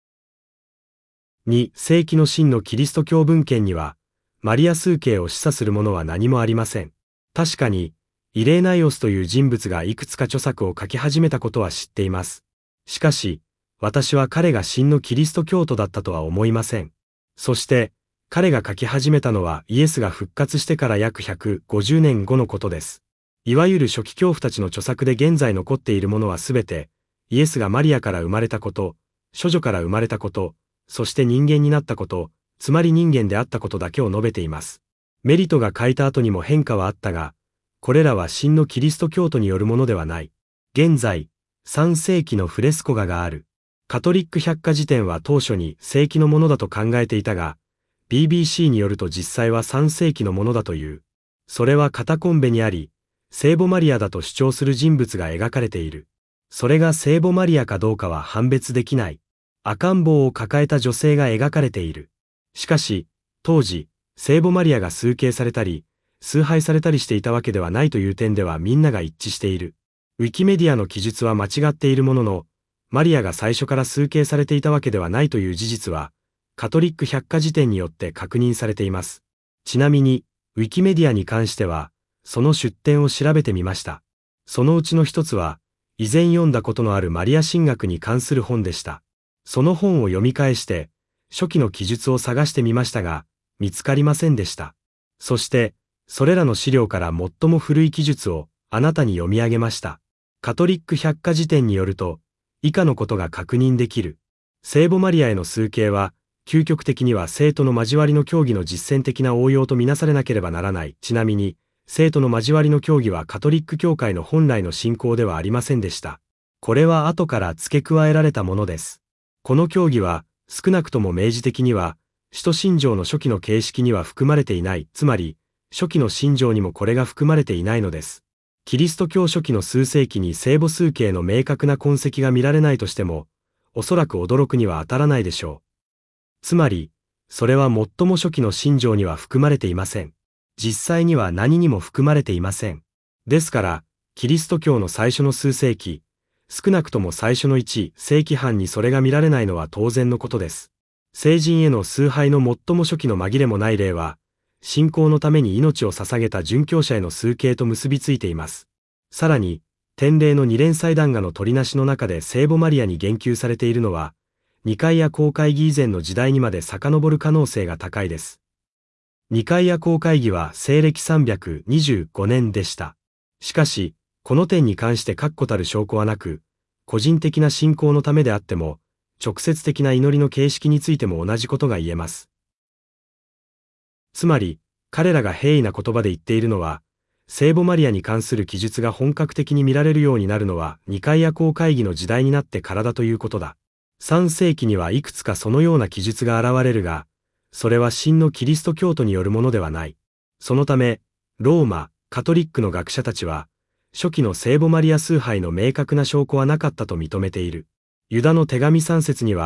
に世紀の真のキリスト教文献には、マリア崇敬を示唆するものは何もありません。確かに、イレーナイオスという人物がいくつか著作を書き始めたことは知っています。しかし、私は彼が真のキリスト教徒だったとは思いません。そして、彼が書き始めたのはイエスが復活してから約ひゃくごじゅうねんごのことです。いわゆる初期教父たちの著作で現在残っているものはすべて、イエスがマリアから生まれたこと、処女から生まれたこと、そして人間になったこと、つまり人間であったことだけを述べています。メリトが書いた後にも変化はあったが、これらは真のキリスト教徒によるものではない。現在、さん世紀のフレスコ画がある。カトリック百科事典は当初に世紀のものだと考えていたが、ビービーシー によると実際はさん世紀のものだという。それはカタコンベにあり、聖母マリアだと主張する人物が描かれている。それが聖母マリアかどうかは判別できない。赤ん坊を抱えた女性が描かれている。しかし、当時、聖母マリアが崇敬されたり、崇拝されたりしていたわけではないという点ではみんなが一致している。ウィキメディアの記述は間違っているものの、マリアが最初から崇敬されていたわけではないという事実は、カトリック百科事典によって確認されています。ちなみに、ウィキメディアに関しては、その出典を調べてみました。そのうちの一つは、以前読んだことのあるマリア神学に関する本でした。その本を読み返して、初期の記述を探してみましたが、見つかりませんでした。そして、それらの資料から最も古い記述をあなたに読み上げました。カトリック百科事典によると、以下のことが確認できる。聖母マリアへの崇敬は、究極的には聖徒の交わりの教義の実践的な応用とみなされなければならない。ちなみに、聖徒の交わりの教義はカトリック教会の本来の信仰ではありませんでした。これは後から付け加えられたものです。この教義は、少なくとも明示的には、使徒信条の初期の形式には含まれていない。つまり、初期の信条にもこれが含まれていないのです。キリスト教初期の数世紀に聖母崇敬の明確な痕跡が見られないとしても、おそらく驚くには当たらないでしょう。つまり、それは最も初期の信条には含まれていません。実際には何にも含まれていません。ですから、キリスト教の最初の数世紀、少なくとも最初のいち世紀半にそれが見られないのは当然のことです。聖人への崇拝の最も初期の紛れもない例は、信仰のために命を捧げた殉教者への崇敬と結びついています。さらに、典礼の二連祭壇画の取りなしの中で聖母マリアに言及されているのは、ニカイア公会議以前の時代にまで遡る可能性が高いです。ニカイア公会議は西暦さんびゃくにじゅうごねんでした。しかし、この点に関して確固たる証拠はなく、個人的な信仰のためであっても、直接的な祈りの形式についても同じことが言えます。つまり、彼らが平易な言葉で言っているのは、聖母マリアに関する記述が本格的に見られるようになるのは、ニカイア公会議の時代になってからだということだ。さん世紀にはいくつかそのような記述が現れるが、それは真のキリスト教徒によるものではない。そのため、ローマ、カトリックの学者たちは、初期の聖母マリア崇拝の明確な証拠はなかったと認めている。ユダの手紙さん節には、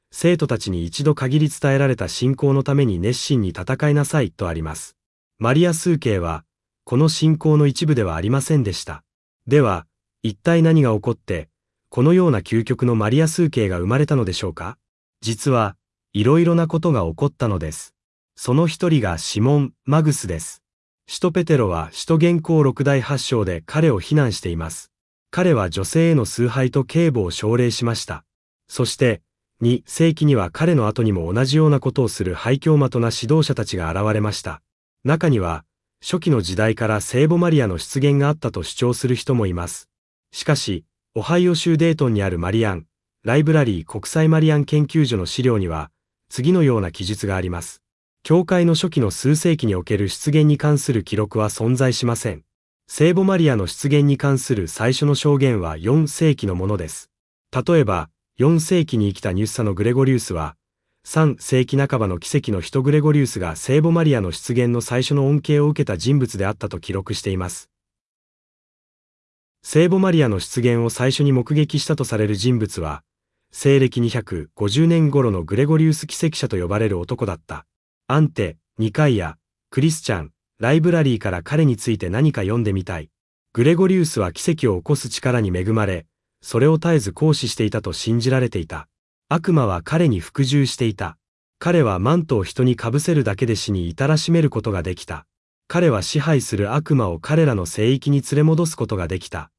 生徒たちに一度限り伝えられた信仰のために熱心に戦いなさいとあります。マリア崇敬は、この信仰の一部ではありませんでした。では、一体何が起こって、このような究極のマリア崇敬が生まれたのでしょうか？実は、いろいろなことが起こったのです。その一人がシモン・マグスです。使徒ペテロは使徒元寇六代八章で彼を非難しています。彼は女性への崇拝と警護を奨励しました。そして、に世紀には彼の後にも同じようなことをする廃墟的な指導者たちが現れました。中には、初期の時代から聖母マリアの出現があったと主張する人もいます。しかし、オハイオ州デートンにあるマリアン・ライブラリー国際マリアン研究所の資料には、次のような記述があります。教会の初期の数世紀における出現に関する記録は存在しません。聖母マリアの出現に関する最初の証言はよん世紀のものです。例えば、よん世紀に生きたニュッサのグレゴリウスは、さん世紀半ばの奇跡の人グレゴリウスが聖母マリアの出現の最初の恩恵を受けた人物であったと記録しています。聖母マリアの出現を最初に目撃したとされる人物は、西暦にひゃくごじゅうねん頃のグレゴリウス奇跡者と呼ばれる男だった。アンテ、ニカイヤ、クリスチャン、ライブラリーから彼について何か読んでみたい。グレゴリウスは奇跡を起こす力に恵まれ、それを絶えず行使していたと信じられていた。悪魔は彼に服従していた。彼はマントを人にかぶせるだけで死に至らしめることができた。彼は支配する悪魔を彼らの聖域に連れ戻すことができた。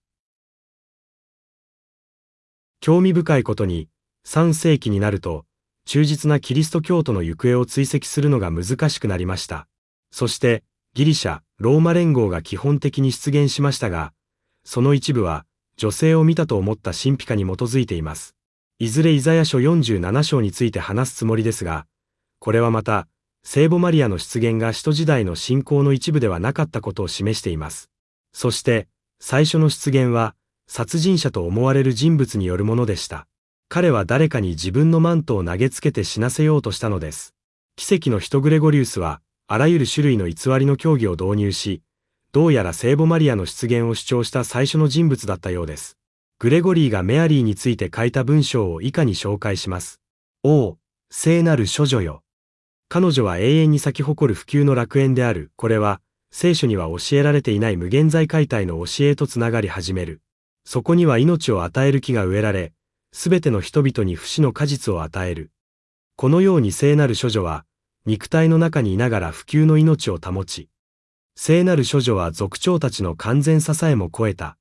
興味深いことに、さん世紀になると、忠実なキリスト教徒の行方を追跡するのが難しくなりました。そして、ギリシャ、ローマ連合が基本的に出現しましたが、その一部は、女性を見たと思った神秘家に基づいています。いずれイザヤ書よんじゅうなな章について話すつもりですが、これはまた、聖母マリアの出現が使徒時代の信仰の一部ではなかったことを示しています。そして、最初の出現は、殺人者と思われる人物によるものでした。彼は誰かに自分のマントを投げつけて死なせようとしたのです。奇跡の人グレゴリウスは、あらゆる種類の偽りの教義を導入し、どうやら聖母マリアの出現を主張した最初の人物だったようです。グレゴリーがメアリーについて書いた文章を以下に紹介します。おう、聖なる処女よ。彼女は永遠に咲き誇る不朽の楽園である。これは、聖書には教えられていない無限在解体の教えとつながり始める。そこには命を与える木が植えられ、すべての人々に不死の果実を与える。このように聖なる処女は、肉体の中にいながら不朽の命を保ち、聖なる処女は族長たちの完全支えも超えた。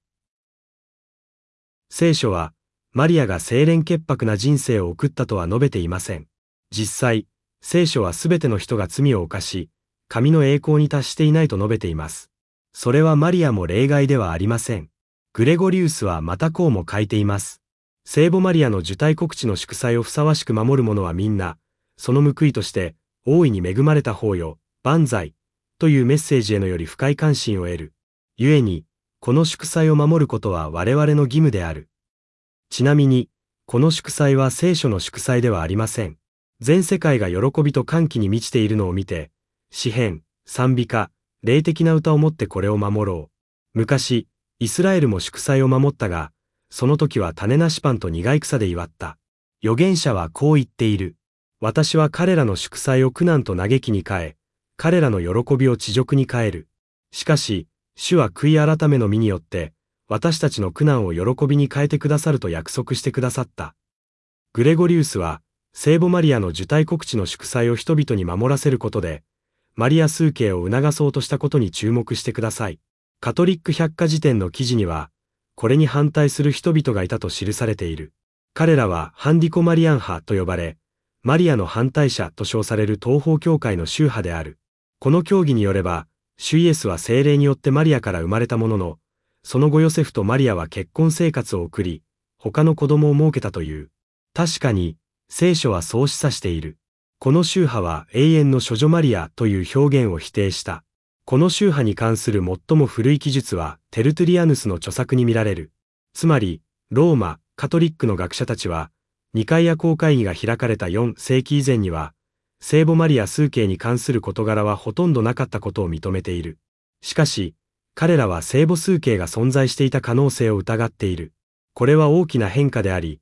聖書は、マリアが清廉潔白な人生を送ったとは述べていません。実際、聖書はすべての人が罪を犯し、神の栄光に達していないと述べています。それはマリアも例外ではありません。グレゴリウスはまたこうも書いています。聖母マリアの受胎告知の祝祭をふさわしく守る者はみんな、その報いとして、大いに恵まれた方よ、万歳、というメッセージへのより深い関心を得る。故に、この祝祭を守ることは我々の義務である。ちなみに、この祝祭は聖書の祝祭ではありません。全世界が喜びと歓喜に満ちているのを見て、詩編、賛美歌、霊的な歌をもってこれを守ろう。昔、イスラエルも祝祭を守ったが、その時は種なしパンと苦い草で祝った。預言者はこう言っている。私は彼らの祝祭を苦難と嘆きに変え、彼らの喜びを恥辱に変える。しかし、主は悔い改めの身によって、私たちの苦難を喜びに変えてくださると約束してくださった。グレゴリウスは、聖母マリアの受胎告知の祝祭を人々に守らせることで、マリア崇敬を促そうとしたことに注目してください。カトリック百科事典の記事には、これに反対する人々がいたと記されている。彼らはハンディコマリアン派と呼ばれ、マリアの反対者と称される東方教会の宗派である。この教義によれば、主イエスは聖霊によってマリアから生まれたものの、その後ヨセフとマリアは結婚生活を送り、他の子供を設けたという。確かに、聖書はそう示唆している。この宗派は永遠の処女マリアという表現を否定した。この宗派に関する最も古い記述はテルトゥリアヌスの著作に見られる。つまり、ローマ、カトリックの学者たちは、ニカイア公会議が開かれたよん世紀以前には、聖母マリア崇敬に関する事柄はほとんどなかったことを認めている。しかし、彼らは聖母崇敬が存在していた可能性を疑っている。これは大きな変化であり、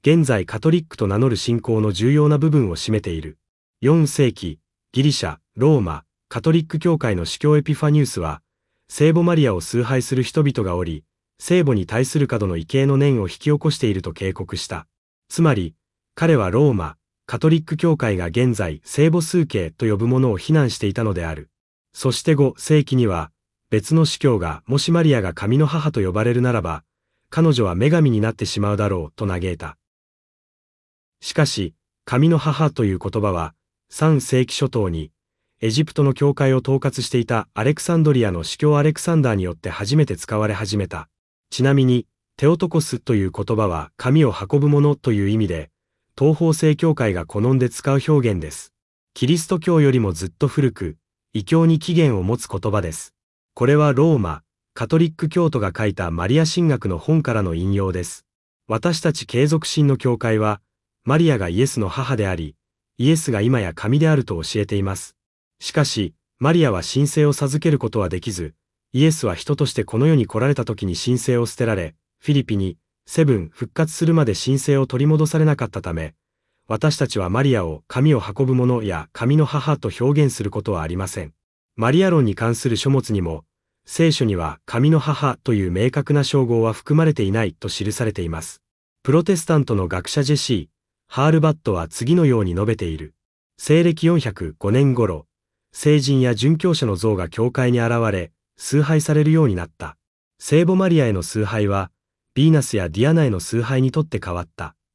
現在カトリックと名乗る信仰の重要な部分を占めている。よんせいき、ギリシャ、ローマ、カトリック教会の司教エピファニウスは、聖母マリアを崇拝する人々がおり、聖母に対する過度の畏敬の念を引き起こしていると警告した。つまり、彼はローマ、カトリック教会が現在聖母崇敬と呼ぶものを非難していたのである。そしてごせいきには、別の司教がもしマリアが神の母と呼ばれるならば、彼女は女神になってしまうだろうと嘆いた。しかし、神の母という言葉は、さんせいき初頭に、エジプトの教会を統括していたアレクサンドリアの司教アレクサンダーによって初めて使われ始めた。ちなみに、テオトコスという言葉は神を運ぶものという意味で、東方正教会が好んで使う表現です。キリスト教よりもずっと古く、異教に起源を持つ言葉です。これはローマ、カトリック教徒が書いたマリア神学の本からの引用です。私たち継続神の教会は、マリアがイエスの母であり、イエスが今や神であると教えています。しかし、マリアは神聖を授けることはできず、イエスは人としてこの世に来られた時に神聖を捨てられ、フィリピに、セブン復活するまで神聖を取り戻されなかったため、私たちはマリアを神を運ぶものや神の母と表現することはありません。マリア論に関する書物にも、聖書には神の母という明確な称号は含まれていないと記されています。プロテスタントの学者ジェシー・ハールバットは次のように述べている。西暦よんひゃくごねん頃、聖人や殉教者の像が教会に現れ、崇拝されるようになった。聖母マリアへの崇拝は、ヴィーナスやディアナへの崇拝にとって変わった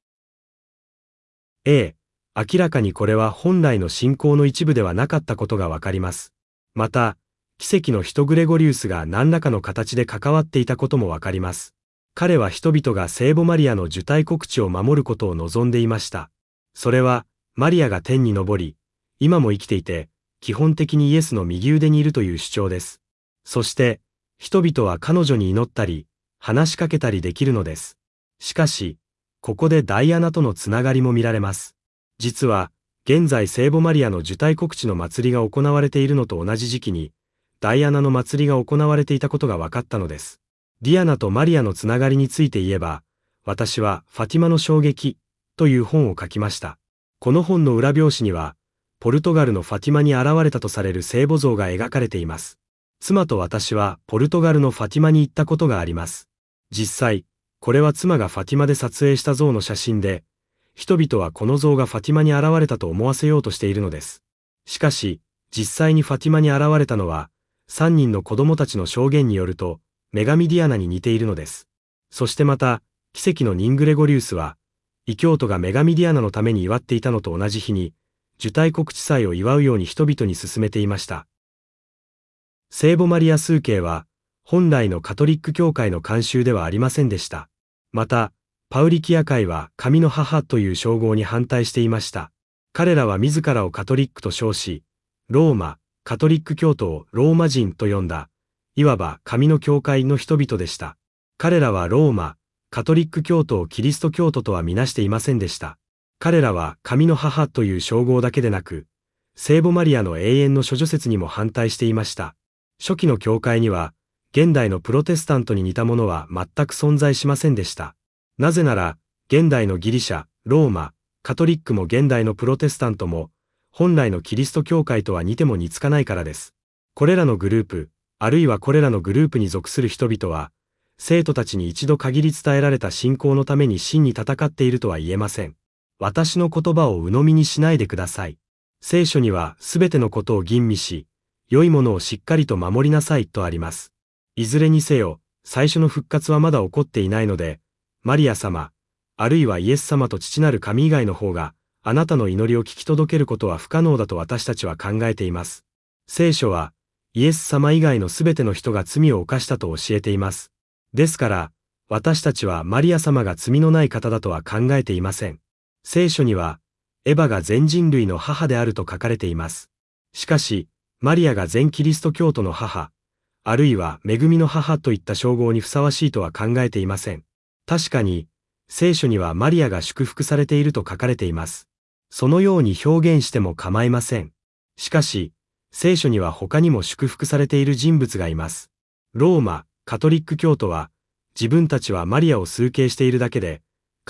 。A、明らかにこれは本来の信仰の一部ではなかったことがわかります。また、奇跡の人グレゴリウスが何らかの形で関わっていたこともわかります。彼は人々が聖母マリアの受胎告知を守ることを望んでいました。それは、マリアが天に昇り、今も生きていて、基本的にイエスの右腕にいるという主張です。そして、人々は彼女に祈ったり、話しかけたりできるのです。しかし、ここでダイアナとのつながりも見られます。実は、現在聖母マリアの受胎告知の祭りが行われているのと同じ時期に、ダイアナの祭りが行われていたことが分かったのです。ディアナとマリアのつながりについて言えば、私はファティマの衝撃という本を書きました。この本の裏表紙には、ポルトガルのファティマに現れたとされる聖母像が描かれています。妻と私はポルトガルのファティマに行ったことがあります。実際、これは妻がファティマで撮影した像の写真で、人々はこの像がファティマに現れたと思わせようとしているのです。しかし、実際にファティマに現れたのは、三人の子供たちの証言によると、女神ディアナに似ているのです。そしてまた、奇跡のニングレゴリウスは、異教徒が女神ディアナのために祝っていたのと同じ日に、受胎告知祭を祝うように人々に勧めていました。聖母マリア崇敬は、本来のカトリック教会の慣習ではありませんでした。また、パウリキア会は神の母という称号に反対していました。彼らは自らをカトリックと称し、ローマ、カトリック教徒をローマ人と呼んだ、いわば神の教会の人々でした。彼らはローマ、カトリック教徒をキリスト教徒とはみなしていませんでした。彼らは神の母という称号だけでなく、聖母マリアの永遠の処女説にも反対していました。初期の教会には、現代のプロテスタントに似たものは全く存在しませんでした。なぜなら、現代のギリシャ、ローマ、カトリックも現代のプロテスタントも、本来のキリスト教会とは似ても似つかないからです。これらのグループ、あるいはこれらのグループに属する人々は、生徒たちに一度限り伝えられた信仰のために真に戦っているとは言えません。私の言葉を鵜呑みにしないでください。聖書にはすべてのことを吟味し、良いものをしっかりと守りなさいとあります。いずれにせよ、最初の復活はまだ起こっていないので、マリア様、あるいはイエス様と父なる神以外の方が、あなたの祈りを聞き届けることは不可能だと私たちは考えています。聖書は、イエス様以外のすべての人が罪を犯したと教えています。ですから、私たちはマリア様が罪のない方だとは考えていません。聖書には、エヴァが全人類の母であると書かれています。しかし、マリアが全キリスト教徒の母、あるいは恵みの母といった称号にふさわしいとは考えていません。確かに、聖書にはマリアが祝福されていると書かれています。そのように表現しても構いません。しかし、聖書には他にも祝福されている人物がいます。ローマ、カトリック教徒は、自分たちはマリアを崇敬しているだけで、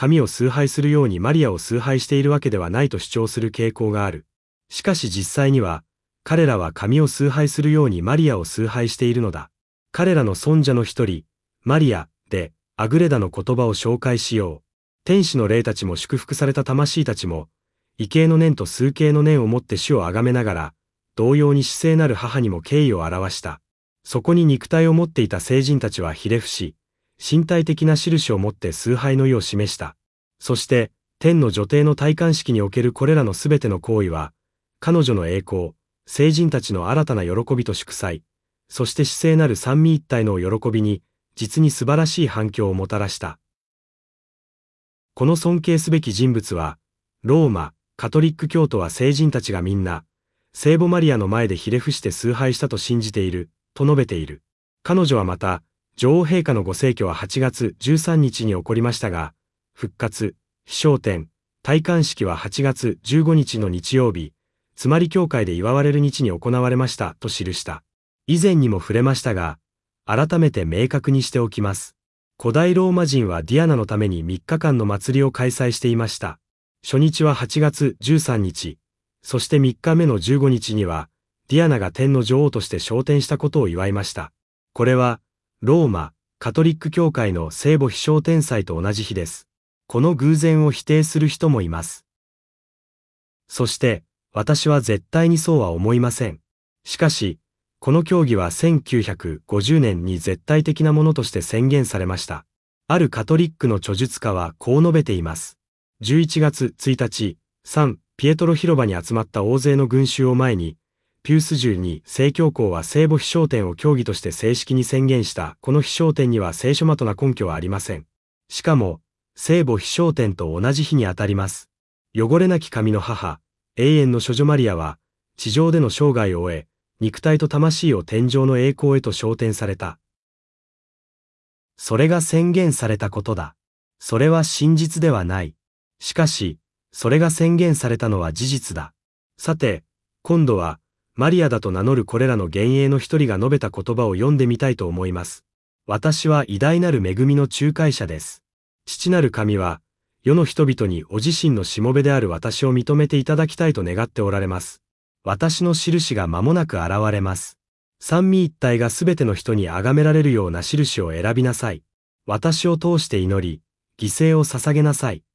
神を崇拝するようにマリアを崇拝しているわけではないと主張する傾向がある。しかし実際には、彼らは神を崇拝するようにマリアを崇拝しているのだ。彼らの尊者の一人、マリア、で、アグレダの言葉を紹介しよう。天使の霊たちも祝福された魂たちも、異形の念と数形の念をもって主を崇めながら、同様に至聖なる母にも敬意を表した。そこに肉体を持っていた聖人たちはひれ伏し、身体的な印をもって崇拝の意を示した。そして、天の女帝の戴冠式におけるこれらのすべての行為は、彼女の栄光、聖人たちの新たな喜びと祝祭、そして至聖なる三位一体の喜びに、実に素晴らしい反響をもたらした。この尊敬すべき人物は、ローマ、カトリック教徒は聖人たちがみんな、聖母マリアの前でひれ伏して崇拝したと信じている、と述べている。彼女はまた、女王陛下のご逝去ははちがつじゅうさんにちに起こりましたが、復活、飛昇天、戴冠式ははちがつじゅうごにちの日曜日、つまり教会で祝われる日に行われましたと記した。以前にも触れましたが、改めて明確にしておきます。古代ローマ人はディアナのためにみっかかんの祭りを開催していました。初日ははちがつじゅうさんにち、そしてみっかめのじゅうごにちには、ディアナが天の女王として昇天したことを祝いました。これは、ローマ、カトリック教会の聖母飛昇天祭と同じ日です。この偶然を否定する人もいます。そして、私は絶対にそうは思いません。しかし、この教義はせんきゅうひゃくごじゅうねんに絶対的なものとして宣言されました。あるカトリックの著述家はこう述べています。じゅういちがつついたち、サン・ピエトロ広場に集まった大勢の群衆を前に、ピュースじゅうに正教皇は聖母飛昇天を教義として正式に宣言した。この飛昇天には聖書的な根拠はありません。しかも、聖母飛昇天と同じ日にあたります。汚れなき神の母、永遠の処女マリアは、地上での生涯を終え、肉体と魂を天上の栄光へと昇天された。それが宣言されたことだ。それは真実ではない。しかし、それが宣言されたのは事実だ。さて、今度は、マリアだと名乗るこれらの幻影の一人が述べた言葉を読んでみたいと思います。私は偉大なる恵みの仲介者です。父なる神は、世の人々にお自身のしもべである私を認めていただきたいと願っておられます。私の印が間もなく現れます。三位一体がすべての人に崇められるような印を選びなさい。私を通して祈り、犠牲を捧げなさい。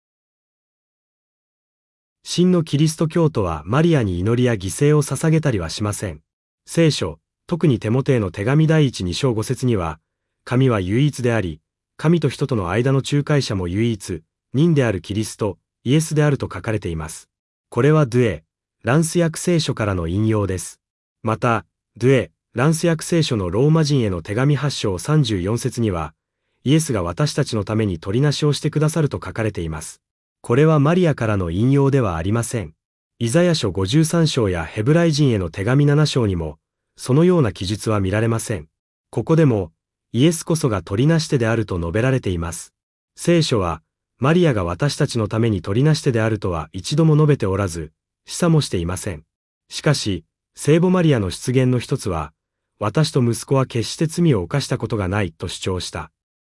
真のキリスト教徒はマリアに祈りや犠牲を捧げたりはしません。聖書、特にテモテへの手紙第一に章ご節には、神は唯一であり、神と人との間の仲介者も唯一、人であるキリスト、イエスであると書かれています。これはドゥエ、ランス訳聖書からの引用です。また、ドゥエ、ランス訳聖書のローマ人への手紙はち章さんじゅうよん節には、イエスが私たちのために取りなしをしてくださると書かれています。これはマリアからの引用ではありません。イザヤ書ごじゅうさん章やヘブライ人への手紙なな章にも、そのような記述は見られません。ここでも、イエスこそが取りなし手であると述べられています。聖書は、マリアが私たちのために取りなし手であるとは一度も述べておらず、示唆もしていません。しかし、聖母マリアの出現の一つは、私と息子は決して罪を犯したことがないと主張した。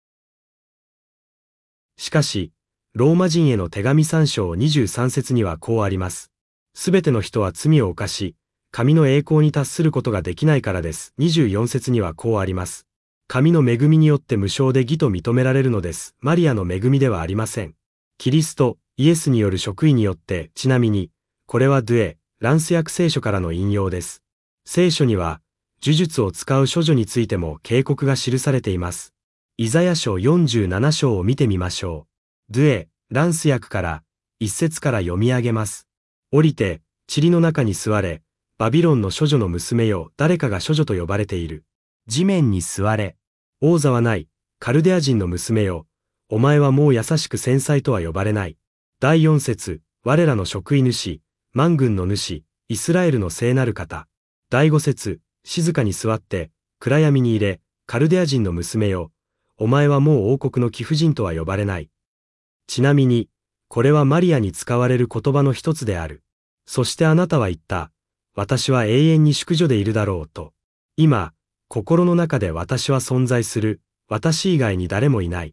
しかし、ローマ人への手紙さん章にじゅうさん節にはこうあります。すべての人は罪を犯し、神の栄光に達することができないからです。にじゅうよん節にはこうあります。神の恵みによって無償で義と認められるのです。マリアの恵みではありません。キリスト、イエスによる職位によって、ちなみに、これはドゥエ、ランス訳聖書からの引用です。聖書には、呪術を使う処女についても警告が記されています。イザヤ書よんじゅうなな章を見てみましょう。ドゥエ、ランス訳から、一節から読み上げます。降りて、塵の中に座れ、バビロンの処女の娘よ、誰かが処女と呼ばれている。地面に座れ。王座はない、カルデア人の娘よ、お前はもう優しく繊細とは呼ばれない。だいよん節、我らの職位主、万軍の主、イスラエルの聖なる方。だいご節、静かに座って、暗闇に入れ、カルデア人の娘よ、お前はもう王国の貴婦人とは呼ばれない。ちなみに、これはマリアに使われる言葉の一つである。そしてあなたは言った。私は永遠に淑女でいるだろうと。今、心の中で私は存在する。私以外に誰もいない。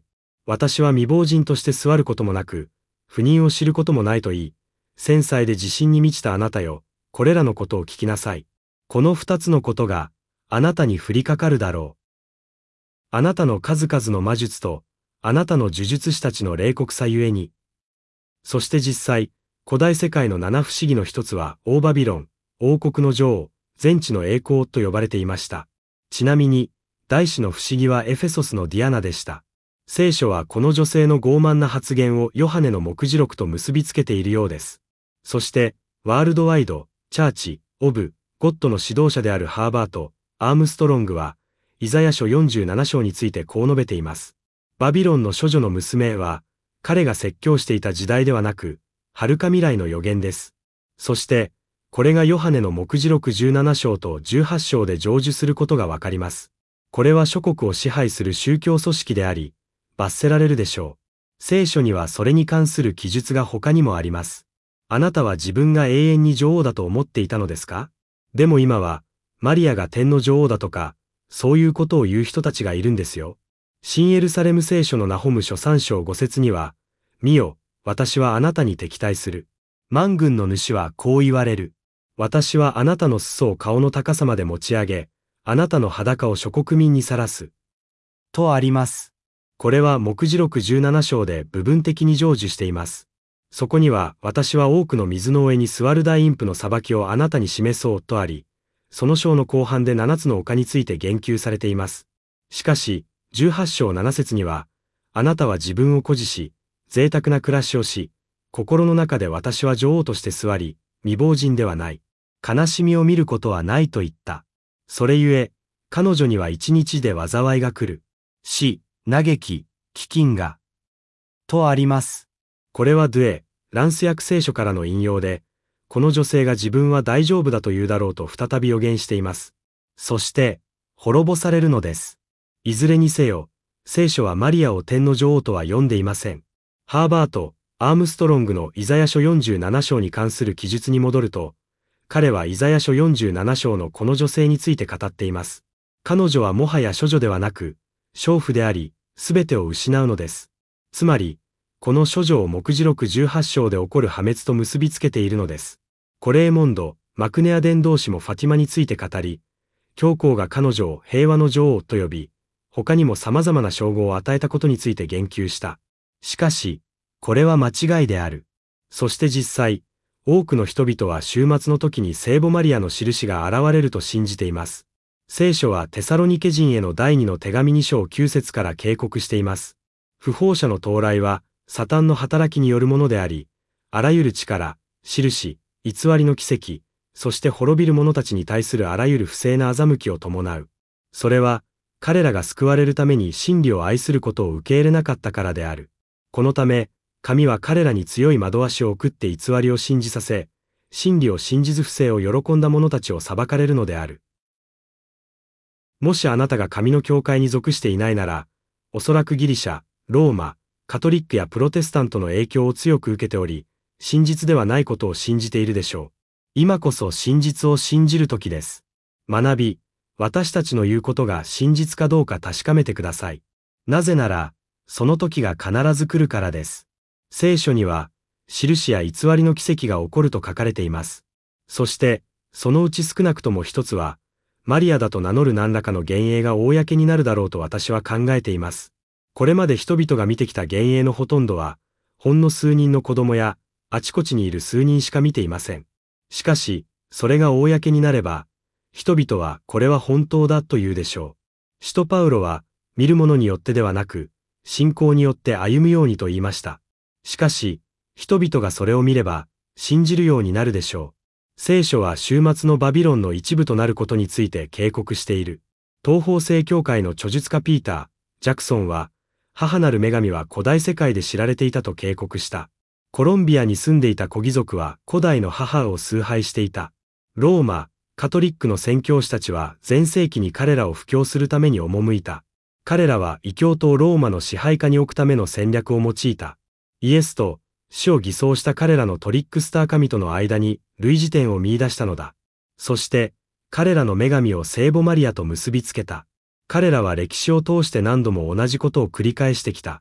私は未亡人として座ることもなく、不妊を知ることもないと言い、繊細で自信に満ちたあなたよ、これらのことを聞きなさい。この二つのことが、あなたに降りかかるだろう。あなたの数々の魔術と、あなたの呪術師たちの冷酷さゆえに。そして実際、古代世界の七不思議の一つは、大バビロン、王国の女王、全地の栄光と呼ばれていました。ちなみに、第四の不思議はエフェソスのディアナでした。聖書はこの女性の傲慢な発言をヨハネの目次録と結びつけているようです。そして、ワールドワイド、チャーチ、オブ、ゴッドの指導者であるハーバート、アームストロングは、イザヤ書よんじゅうなな章についてこう述べています。バビロンの処女の娘は、彼が説教していた時代ではなく、遥か未来の予言です。そして、これがヨハネの目次録じゅうなな章とじゅうはち章で成就することがわかります。これは諸国を支配する宗教組織であり、罰せられるでしょう。聖書にはそれに関する記述が他にもあります。あなたは自分が永遠に女王だと思っていたのですか？でも今は、マリアが天の女王だとか、そういうことを言う人たちがいるんですよ。新エルサレム聖書のナホム書さん章ご節には、見よ、私はあなたに敵対する。万軍の主はこう言われる。私はあなたの裾を顔の高さまで持ち上げ、あなたの裸を諸国民にさらす。とあります。これは目次録じゅうなな章で部分的に成就しています。そこには、私は多くの水の上に座る大陰譜の裁きをあなたに示そうとあり、その章の後半で七つの丘について言及されています。しかし、じゅうはち章なな節には、あなたは自分を誇示し、贅沢な暮らしをし、心の中で私は女王として座り、未亡人ではない。悲しみを見ることはないと言った。それゆえ、彼女には一日で災いが来る。死、嘆き、飢饉が。とあります。これはドゥエ、ランス訳聖書からの引用で、この女性が自分は大丈夫だと言うだろうと再び予言しています。そして、滅ぼされるのです。いずれにせよ、聖書はマリアを天の女王とは呼んでいません。ハーバート、アームストロングのイザヤ書よんじゅうなな章に関する記述に戻ると、彼はイザヤ書よんじゅうなな章のこの女性について語っています。彼女はもはや処女ではなく、娼婦であり、すべてを失うのです。つまり、この処女を目次録じゅうはち章で起こる破滅と結びつけているのです。コレーモンド、マクネア伝道師もファティマについて語り、教皇が彼女を平和の女王と呼び、他にも様々な称号を与えたことについて言及した。しかし、これは間違いである。そして実際、多くの人々は終末の時に聖母マリアの印が現れると信じています。聖書はテサロニケ人への第二の手紙に章きゅう節から警告しています。不法者の到来は、サタンの働きによるものであり、あらゆる力、印、偽りの奇跡、そして滅びる者たちに対するあらゆる不正な欺きを伴う。それは、彼らが救われるために真理を愛することを受け入れなかったからである。このため、神は彼らに強い惑わしを送って偽りを信じさせ、真理を信じず不正を喜んだ者たちを裁かれるのである。もしあなたが神の教会に属していないなら、おそらくギリシャ、ローマ、カトリックやプロテスタントの影響を強く受けており、真実ではないことを信じているでしょう。今こそ真実を信じる時です。学び、私たちの言うことが真実かどうか確かめてください。なぜなら、その時が必ず来るからです。聖書には、印や偽りの奇跡が起こると書かれています。そして、そのうち少なくとも一つは、マリアだと名乗る何らかの幻影が公になるだろうと私は考えています。これまで人々が見てきた幻影のほとんどは、ほんの数人の子供や、あちこちにいる数人しか見ていません。しかし、それが公になれば、人々はこれは本当だと言うでしょう。使徒パウロは、見るものによってではなく、信仰によって歩むようにと言いました。しかし、人々がそれを見れば、信じるようになるでしょう。聖書は終末のバビロンの一部となることについて警告している。東方正教会の著述家ピーター・ジャクソンは、母なる女神は古代世界で知られていたと警告した。コロンビアに住んでいた古貴族は古代の母を崇拝していた。ローマ、カトリックの宣教師たちは全盛期に彼らを布教するために赴いた。彼らは異教徒をローマの支配下に置くための戦略を用いた。イエスと死を偽装した彼らのトリックスター神との間に類似点を見出したのだ。そして、彼らの女神を聖母マリアと結びつけた。彼らは歴史を通して何度も同じことを繰り返してきた。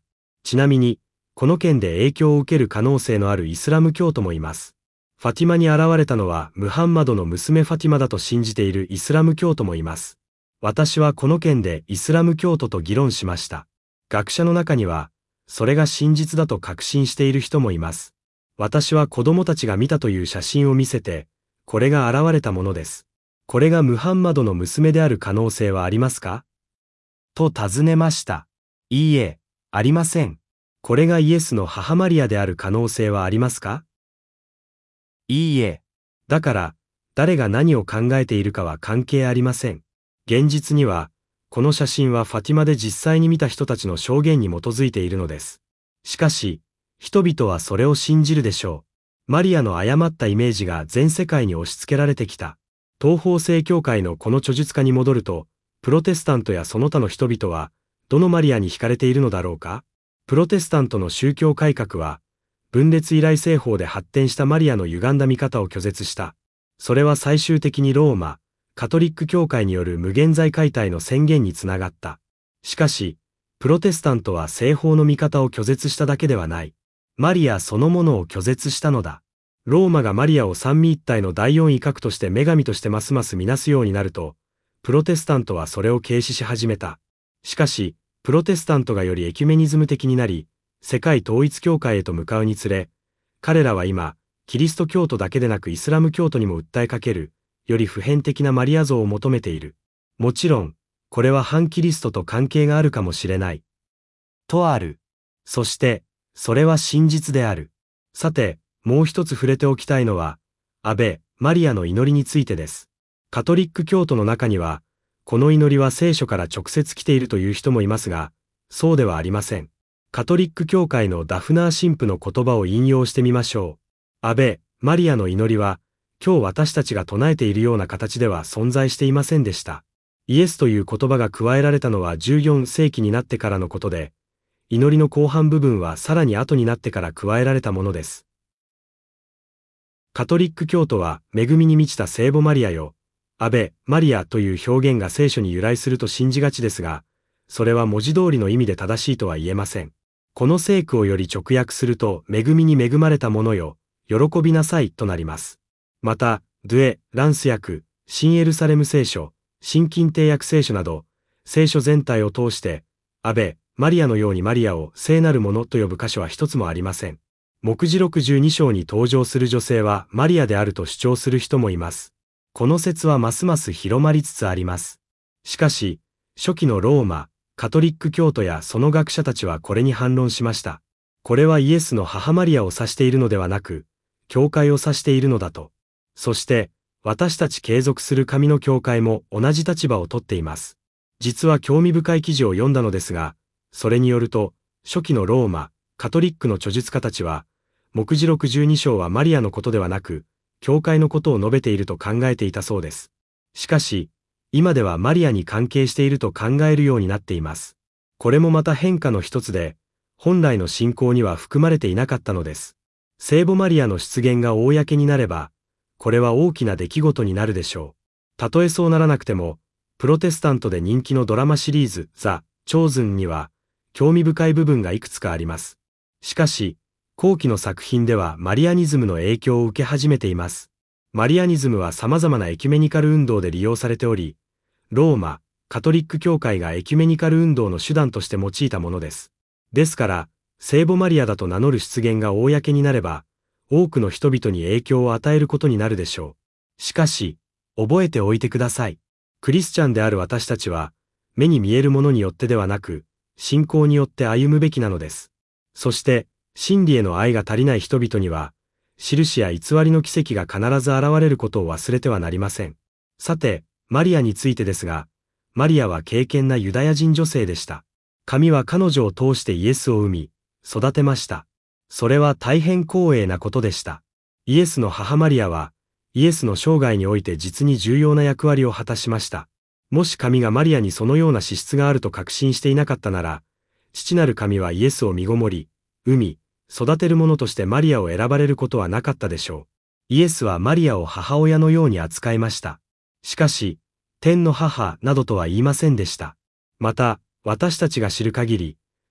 ちなみに、この件で影響を受ける可能性のあるイスラム教徒もいます。ファティマに現れたのはムハンマドの娘ファティマだと信じているイスラム教徒もいます。私はこの件でイスラム教徒と議論しました。学者の中には、それが真実だと確信している人もいます。私は子供たちが見たという写真を見せて、これが現れたものです。これがムハンマドの娘である可能性はありますか？と尋ねました。いいえ、ありません。これがイエスの母マリアである可能性はありますか？いいえ。だから、誰が何を考えているかは関係ありません。現実には、この写真はファティマで実際に見た人たちの証言に基づいているのです。しかし、人々はそれを信じるでしょう。マリアの誤ったイメージが全世界に押し付けられてきた。東方正教会のこの著述家に戻ると、プロテスタントやその他の人々は、どのマリアに惹かれているのだろうか？プロテスタントの宗教改革は、分裂依頼製法で発展したマリアの歪んだ見方を拒絶した。それは最終的にローマ、カトリック教会による無限罪解体の宣言につながった。しかし、プロテスタントは聖法の見方を拒絶しただけではない。マリアそのものを拒絶したのだ。ローマがマリアを三位一体の第四位格として女神としてますます見なすようになると、プロテスタントはそれを軽視し始めた。しかし、プロテスタントがよりエキュメニズム的になり、世界統一教会へと向かうにつれ、彼らは今、キリスト教徒だけでなくイスラム教徒にも訴えかける、より普遍的なマリア像を求めている。もちろん、これは反キリストと関係があるかもしれない。とある。そして、それは真実である。さて、もう一つ触れておきたいのは、アベ・マリアの祈りについてです。カトリック教徒の中には、この祈りは聖書から直接来ているという人もいますが、そうではありません。カトリック教会のダフナー神父の言葉を引用してみましょう。アベ・マリアの祈りは、今日私たちが唱えているような形では存在していませんでした。イエスという言葉が加えられたのはじゅうよんせいきになってからのことで、祈りの後半部分はさらに後になってから加えられたものです。カトリック教徒は、恵みに満ちた聖母マリアよ、アベ・マリアという表現が聖書に由来すると信じがちですが、それは文字通りの意味で正しいとは言えません。この聖句をより直訳すると、恵みに恵まれたものよ、喜びなさいとなります。また、ドゥエ・ランス訳、新エルサレム聖書、新近帝訳聖書など、聖書全体を通して、アベ・マリアのようにマリアを聖なるものと呼ぶ箇所は一つもありません。黙示録じゅうに章に登場する女性はマリアであると主張する人もいます。この説はますます広まりつつあります。しかし、初期のローマ、カトリック教徒やその学者たちはこれに反論しました。これはイエスの母マリアを指しているのではなく、教会を指しているのだと。そして、私たち継続する神の教会も同じ立場をとっています。実は興味深い記事を読んだのですが、それによると、初期のローマ、カトリックの著述家たちは、黙示録じゅうに章はマリアのことではなく、教会のことを述べていると考えていたそうです。しかし、今ではマリアに関係していると考えるようになっています。これもまた変化の一つで、本来の信仰には含まれていなかったのです。聖母マリアの出現が公になれば、これは大きな出来事になるでしょう。たとえそうならなくても、プロテスタントで人気のドラマシリーズ、ザ・チョーズンには、興味深い部分がいくつかあります。しかし、後期の作品ではマリアニズムの影響を受け始めています。マリアニズムは様々なエキュメニカル運動で利用されており、ローマ、カトリック教会がエキュメニカル運動の手段として用いたものです。ですから、聖母マリアだと名乗る出現が公になれば、多くの人々に影響を与えることになるでしょう。しかし、覚えておいてください。クリスチャンである私たちは、目に見えるものによってではなく、信仰によって歩むべきなのです。そして、真理への愛が足りない人々には、印や偽りの奇跡が必ず現れることを忘れてはなりません。さて、マリアについてですが、マリアは敬虔なユダヤ人女性でした。神は彼女を通してイエスを生み、育てました。それは大変光栄なことでした。イエスの母マリアは、イエスの生涯において実に重要な役割を果たしました。もし神がマリアにそのような資質があると確信していなかったなら、父なる神はイエスを身ごもり、生み、育てる者としてマリアを選ばれることはなかったでしょう。イエスはマリアを母親のように扱いました。しかし、天の母などとは言いませんでした。また、私たちが知る限り、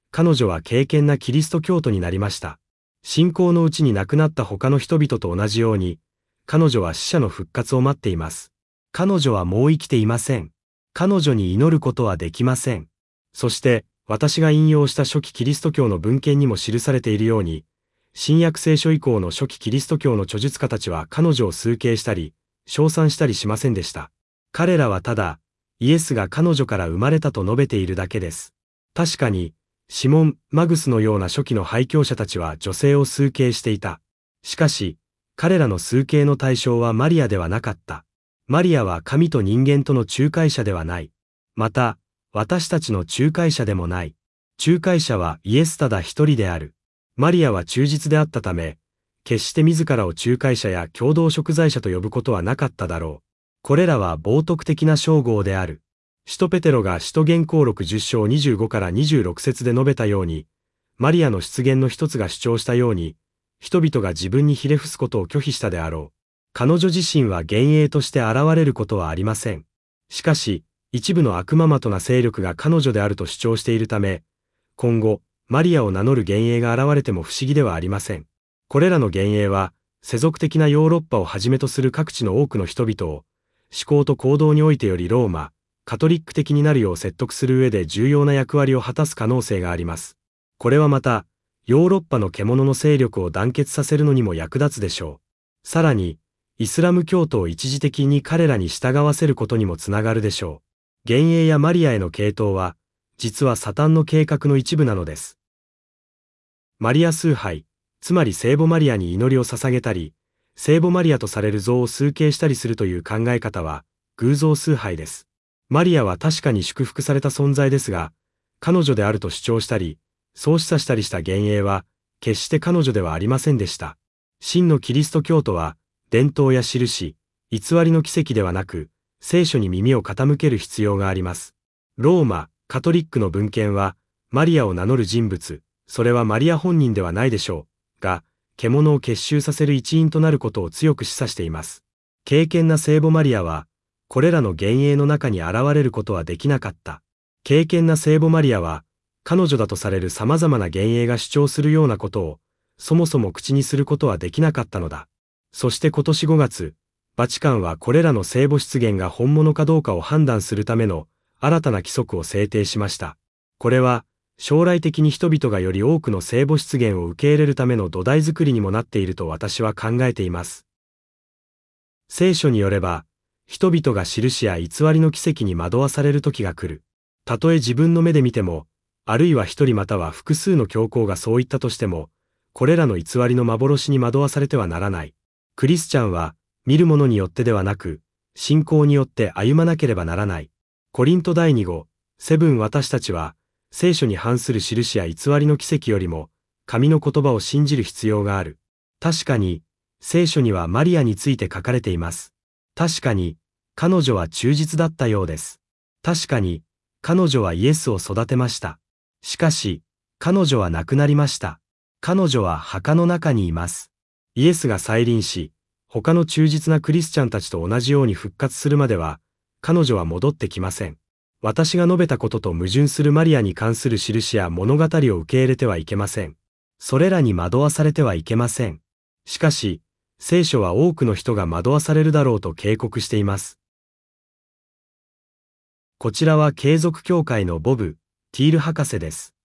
彼女は敬虔なキリスト教徒になりました。信仰のうちに亡くなった他の人々と同じように、彼女は死者の復活を待っています。彼女はもう生きていません。彼女に祈ることはできません。そして、私が引用した初期キリスト教の文献にも記されているように、新約聖書以降の初期キリスト教の著述家たちは彼女を崇敬したり、称賛したりしませんでした。彼らはただ、イエスが彼女から生まれたと述べているだけです。確かに、シモン・マグスのような初期の廃教者たちは女性を崇敬していた。しかし、彼らの崇敬の対象はマリアではなかった。マリアは神と人間との仲介者ではない。また、私たちの仲介者でもない。仲介者はイエスただ一人である。マリアは忠実であったため、決して自らを仲介者や共同贖罪者と呼ぶことはなかっただろう。これらは冒涜的な称号である。使徒ペテロが使徒言行録じゅっ章にじゅうごからにじゅうろく節で述べたように、マリアの出現の一つが主張したように、人々が自分にひれ伏すことを拒否したであろう。彼女自身は幻影として現れることはありません。しかし、一部の悪魔まとな勢力が彼女であると主張しているため、今後、マリアを名乗る幻影が現れても不思議ではありません。これらの幻影は、世俗的なヨーロッパをはじめとする各地の多くの人々を、思考と行動においてよりローマ、カトリック的になるよう説得する上で重要な役割を果たす可能性があります。これはまた、ヨーロッパの獣の勢力を団結させるのにも役立つでしょう。さらに、イスラム教徒を一時的に彼らに従わせることにもつながるでしょう。幻影やマリアへの傾倒は、実はサタンの計画の一部なのです。マリア崇拝、つまり聖母マリアに祈りを捧げたり、聖母マリアとされる像を崇敬したりするという考え方は、偶像崇拝です。マリアは確かに祝福された存在ですが、彼女であると主張したり、そう示唆したりした幻影は、決して彼女ではありませんでした。真のキリスト教徒は、伝統や印、偽りの奇跡ではなく、聖書に耳を傾ける必要があります。ローマ、カトリックの文献は、マリアを名乗る人物、それはマリア本人ではないでしょう、が、獣を結集させる一因となることを強く示唆しています。敬虔な聖母マリアは、これらの幻影の中に現れることはできなかった。敬虔な聖母マリアは、彼女だとされる様々な幻影が主張するようなことを、そもそも口にすることはできなかったのだ。そして今年ごがつ、バチカンはこれらの聖母出現が本物かどうかを判断するための新たな規則を制定しました。これは、将来的に人々がより多くの聖母出現を受け入れるための土台作りにもなっていると私は考えています。聖書によれば、人々が印や偽りの奇跡に惑わされる時が来る。たとえ自分の目で見ても、あるいは一人または複数の教皇がそう言ったとしても、これらの偽りの幻に惑わされてはならない。クリスチャンは、見るものによってではなく、信仰によって歩まなければならない。コリント第二号、セブン私たちは、聖書に反する印や偽りの奇跡よりも、神の言葉を信じる必要がある。確かに、聖書にはマリアについて書かれています。確かに、彼女は忠実だったようです。確かに、彼女はイエスを育てました。しかし、彼女は亡くなりました。彼女は墓の中にいます。イエスが再臨し、他の忠実なクリスチャンたちと同じように復活するまでは、彼女は戻ってきません。私が述べたことと矛盾するマリアに関する印や物語を受け入れてはいけません。それらに惑わされてはいけません。しかし、聖書は多くの人が惑わされるだろうと警告しています。こちらは継続教会のボブ・ティール博士です。